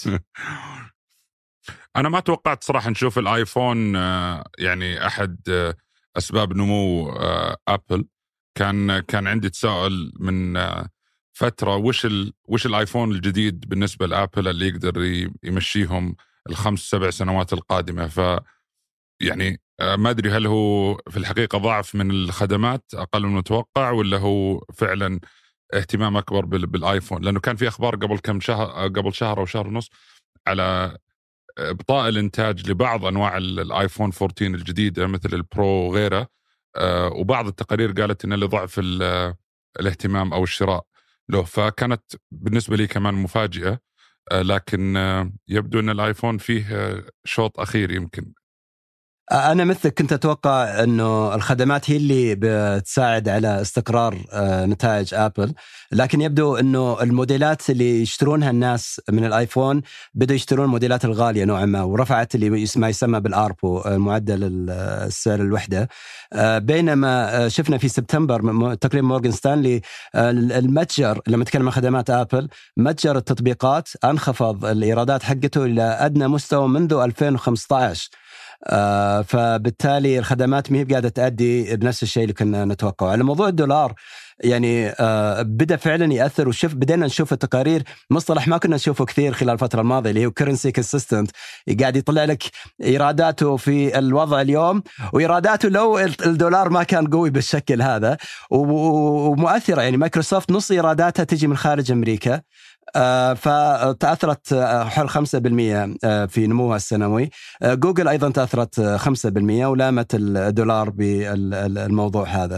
أنا ما توقعت صراحة نشوف الآيفون يعني أحد أسباب نمو أبل. كان كان عندي تساؤل من فترة، وش ال وش الآيفون الجديد بالنسبة لأبل اللي يقدر يمشيهم الخمس سبع سنوات القادمة. ف يعني ما أدري هل هو في الحقيقة ضعف من الخدمات أقل من المتوقع، ولا هو فعلا اهتمام أكبر بالآيفون، لأنه كان في أخبار قبل كم شهر قبل شهر أو شهر ونص على إبطاء الإنتاج لبعض أنواع الآيفون أربعة عشر الجديدة مثل البرو وغيره. وبعض التقارير قالت إن لضعف الاهتمام أو الشراء له. فكانت بالنسبة لي كمان مفاجئة، لكن يبدو أن الآيفون فيه شوط أخير يمكن. أنا مثلك كنت أتوقع أنه الخدمات هي اللي بتساعد على استقرار نتائج آبل، لكن يبدو أنه الموديلات اللي يشترونها الناس من الآيفون بدأوا يشترون الموديلات الغالية نوعا ما، ورفعت اللي ما يسمى بالآربو، معدل السعر الوحدة. بينما شفنا في سبتمبر تقرير مورغان ستانلي المتجر لما تكلم عن خدمات آبل، متجر التطبيقات انخفض الإيرادات حقته إلى أدنى مستوى منذ ألفين وخمسة عشر. آه فبالتالي الخدمات ما هي قاعدة تأدي بنفس الشيء اللي كنا نتوقعه. على موضوع الدولار يعني آه بدأ فعلا يأثر، وشوف بدينا نشوف التقارير، مصطلح ما كنا نشوفه كثير خلال الفترة الماضية اللي هو currency consistent، قاعد يطلع لك إيراداته في الوضع اليوم وإيراداته لو الدولار ما كان قوي بالشكل هذا، ومؤثرة. يعني مايكروسوفت نص إيراداتها تجي من خارج أمريكا، آه فتأثرت حول خمسة بالمئة في نموها السنوي. آه جوجل أيضا تأثرت خمسة بالمئة ولامت الدولار بالموضوع هذا.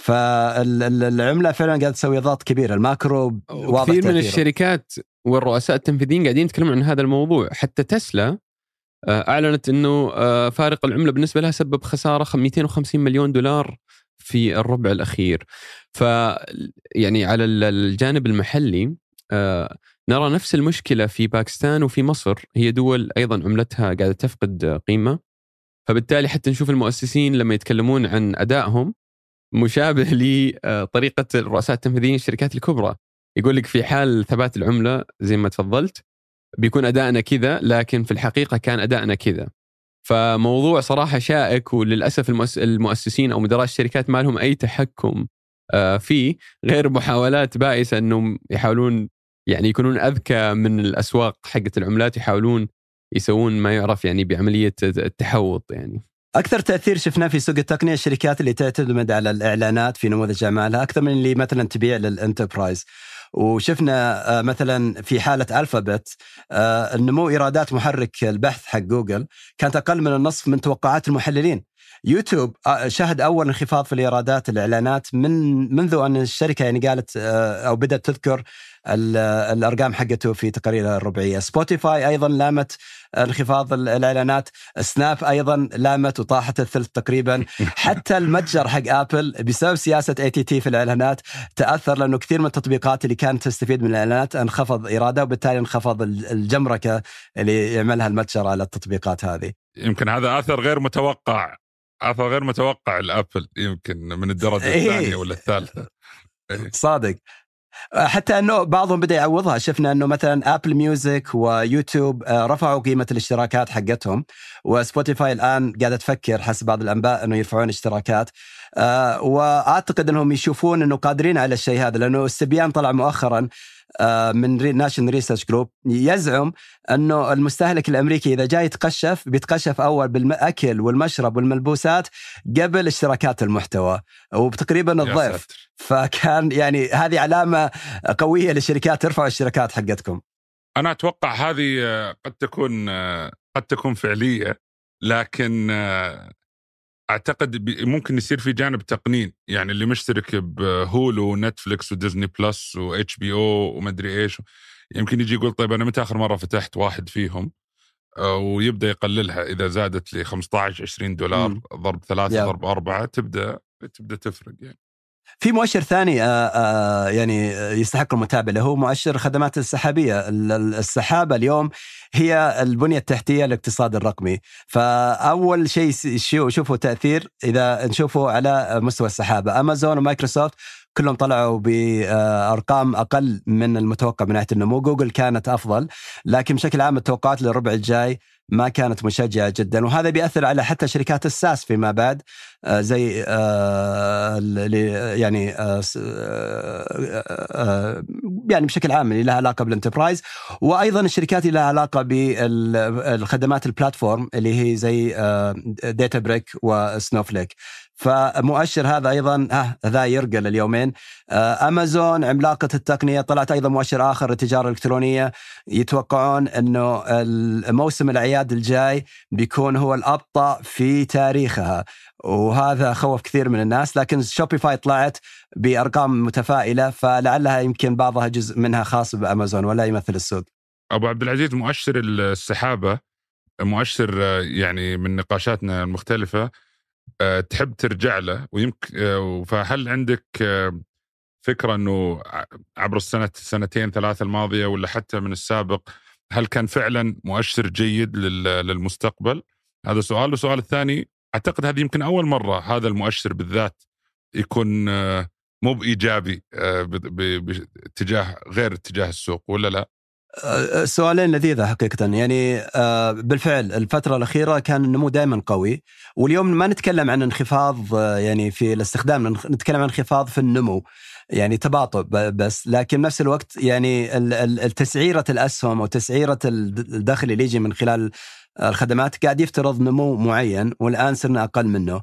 فالعملة فعلا قاعدة تسوي ضغط كبير. الماكرو واضح كثير تأثيره. من الشركات والرؤساء التنفيذيين قاعدين يتكلمون عن هذا الموضوع. حتى تسلا أعلنت أنه فارق العملة بالنسبة لها سبب خسارة مئتين وخمسين مليون دولار في الربع الأخير. ف يعني على الجانب المحلي آه، نرى نفس المشكلة في باكستان وفي مصر، هي دول أيضا عملتها قاعدة تفقد قيمة. فبالتالي حتى نشوف المؤسسين لما يتكلمون عن أدائهم مشابه لطريقة الرؤساء التنفيذيين الشركات الكبرى. يقول لك في حال ثبات العملة زي ما تفضلت بيكون أدائنا كذا، لكن في الحقيقة كان أدائنا كذا. فموضوع صراحة شائك، وللأسف المؤسسين أو مدراء الشركات ما لهم أي تحكم فيه غير محاولات بائسة أنهم يحاولون يعني يكونون أذكى من الأسواق حقة العملات، يحاولون يسوون ما يعرف يعني بعملية التحوط. يعني أكثر تأثير شفناه في سوق التقنية الشركات اللي تعتمد على الإعلانات في نموذج أعمالها أكثر من اللي مثلا تبيع للإنتربرايز. وشفنا مثلا في حالة ألفابت النمو إيرادات محرك البحث حق جوجل كانت أقل من النصف من توقعات المحللين. يوتيوب شهد أول انخفاض في الإيرادات الإعلانات من منذ أن الشركة يعني قالت أو بدأت تذكر الأرقام حقته في تقاريرها الربعية. سبوتيفاي أيضا لامت انخفاض الإعلانات، سناب أيضا لامت وطاحت الثلث تقريبا. حتى المتجر حق آبل بسبب سياسة إيه تي تي في الإعلانات تأثر، لأنه كثير من التطبيقات اللي كانت تستفيد من الإعلانات انخفض إيرادها، وبالتالي انخفض الجمركة اللي يعملها المتجر على التطبيقات هذه. يمكن هذا أثر غير متوقع، أثر غير متوقع الأبل يمكن من الدرجة الثانية ولا الثالثة. صادق. حتى أنه بعضهم بدأ يعوضها. شفنا أنه مثلا أبل ميوزك ويوتيوب رفعوا قيمة الاشتراكات حقتهم، وسبوتيفاي الآن قاعدة تفكر حسب بعض الأنباء أنه يرفعون اشتراكات. وأعتقد أنهم يشوفون أنه قادرين على الشيء هذا، لأنه السبيان طلع مؤخرا من ناشن ريسيرش جروب يزعم أنه المستهلك الأمريكي إذا جاي يتقشف بيتقشف أول بالأكل والمشرب والملبوسات قبل اشتراكات المحتوى وبتقريبا الضيف. فكان يعني هذه علامة قوية للشركات، ترفعوا الاشتراكات حقتكم. أنا أتوقع هذه قد تكون قد تكون فعلية، لكن أعتقد ممكن يصير في جانب تقنين. يعني اللي مشترك بهولو ونتفليكس وديزني بلس واتش بي او ومدري إيش يمكن يجي يقول طيب أنا متى آخر مرة فتحت واحد فيهم، ويبدأ يقللها. إذا زادت ل خمسة عشر عشرين دولار م. ضرب ثلاثة ضرب أربعة تبدأ تبدأ تفرق. يعني في مؤشر ثاني آآ آآ يعني يستحق المتابعة، اللي هو مؤشر الخدمات السحابية. السحابة اليوم هي البنية التحتية للاقتصاد الرقمي. فأول شيء شوفوا تأثير إذا نشوفه على مستوى السحابة، أمازون ومايكروسوفت كلهم طلعوا بأرقام أقل من المتوقع من ناحية النمو. جوجل كانت أفضل، لكن بشكل عام التوقعات للربع الجاي ما كانت مشجعة جدا، وهذا بيأثر على حتى شركات الساس فيما بعد زي يعني يعني بشكل عام اللي لها علاقة بالانتربرايز، وأيضا الشركات اللي لها علاقة بالخدمات البلاتفورم اللي هي زي داتا بريك وسنوفليك. فمؤشر هذا أيضا ها ذا يرقل اليومين. أمازون عملاقة التقنية طلعت أيضا مؤشر آخر للتجارة الإلكترونية، يتوقعون أنه الموسم الأعياد الجاي بيكون هو الأبطأ في تاريخها، وهذا خوف كثير من الناس. لكن شوبيفاي طلعت بأرقام متفائلة، فلعلها يمكن بعضها جزء منها خاص بأمازون ولا يمثل السوق. أبو عبد العزيز، مؤشر السحابة مؤشر يعني من نقاشاتنا المختلفة تحب ترجع له، ويمكن فهل عندك فكرة أنه عبر السنة السنتين ثلاثة الماضية ولا حتى من السابق هل كان فعلا مؤشر جيد للمستقبل؟ هذا سؤال. والسؤال الثاني، أعتقد هذه يمكن أول مرة هذا المؤشر بالذات يكون مو بإيجابي باتجاه غير اتجاه السوق، ولا لا؟ سؤالين لذيذة حقيقة. يعني بالفعل الفترة الأخيرة كان النمو دائما قوي، واليوم ما نتكلم عن انخفاض يعني في الاستخدام، نتكلم عن انخفاض في النمو، يعني تباطؤ بس. لكن نفس الوقت يعني التسعيرة الأسهم أو تسعيرة الدخل اللي يجي من خلال الخدمات قاعد يفترض نمو معين، والآن صرنا أقل منه.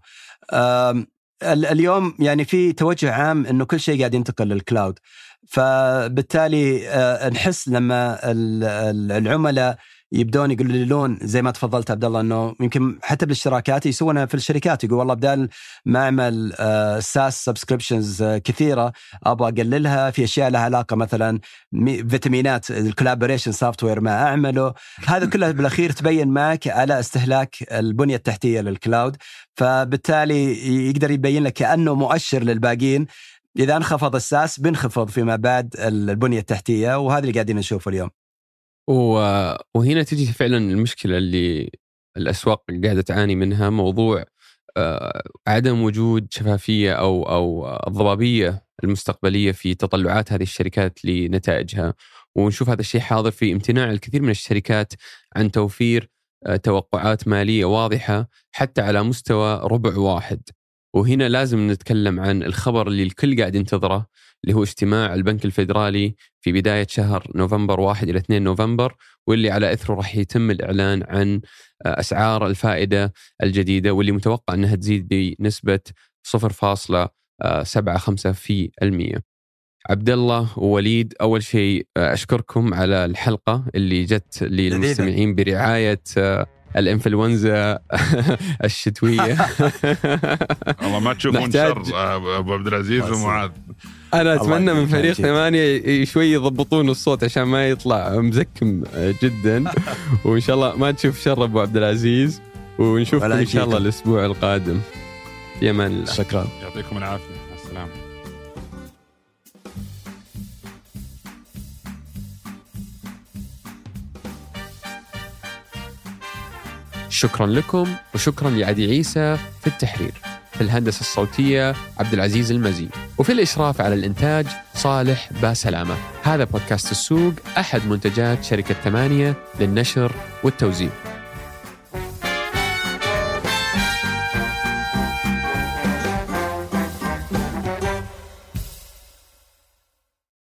اليوم يعني في توجه عام إنه كل شيء قاعد ينتقل للكلاود، فبالتالي نحس لما العملاء يبدون يقولون زي ما تفضلت عبد الله انه يمكن حتى بالاشتراكات يسوونها في الشركات، يقول والله بدال ما اعمل ساس سبسكريبشنز كثيره ابغى اقللها في اشياء لها علاقه مثلا فيتامينات الكولابوريشن سوفت وير ما اعمله. هذا كله بالاخير تبين معك على استهلاك البنيه التحتيه للكلاود، فبالتالي يقدر يبين لك كانه مؤشر للباقين. إذا انخفض الساس بنخفض فيما بعد البنية التحتية، وهذا اللي قاعدين نشوفه اليوم. وهنا تجي فعلا المشكلة اللي الأسواق قاعدة تعاني منها، موضوع عدم وجود شفافية أو أو الضبابية المستقبلية في تطلعات هذه الشركات لنتائجها. ونشوف هذا الشيء حاضر في امتناع الكثير من الشركات عن توفير توقعات مالية واضحة حتى على مستوى ربع واحد. وهنا لازم نتكلم عن الخبر اللي الكل قاعد ينتظره، اللي هو اجتماع البنك الفيدرالي في بداية شهر نوفمبر واحد إلى اثنين نوفمبر، واللي على إثره راح يتم الإعلان عن أسعار الفائدة الجديدة، واللي متوقع أنها تزيد بنسبة صفر فاصلة سبعة خمسة في المية. عبد الله ووليد، أول شيء أشكركم على الحلقة اللي جت للمستمعين برعاية الانفلونزا الشتوية. والله ما تشوفون شر أبو عبد العزيز ومعاذ. أنا أتمنى من فريق ثمانية شوي يضبطون الصوت عشان ما يطلع مزكم جدا، وإن شاء الله ما تشوف شر أبو عبد العزيز، ونشوفكم إن شاء الله الأسبوع القادم. في أمان الله. شكرا، يعطيكم العافية، مع السلامة. شكرا لكم، وشكرا لعدي عيسى في التحرير، في الهندسة الصوتية عبد العزيز المزي، وفي الإشراف على الإنتاج صالح باسلامة. هذا بودكاست السوق، أحد منتجات شركة ثمانية للنشر والتوزيع.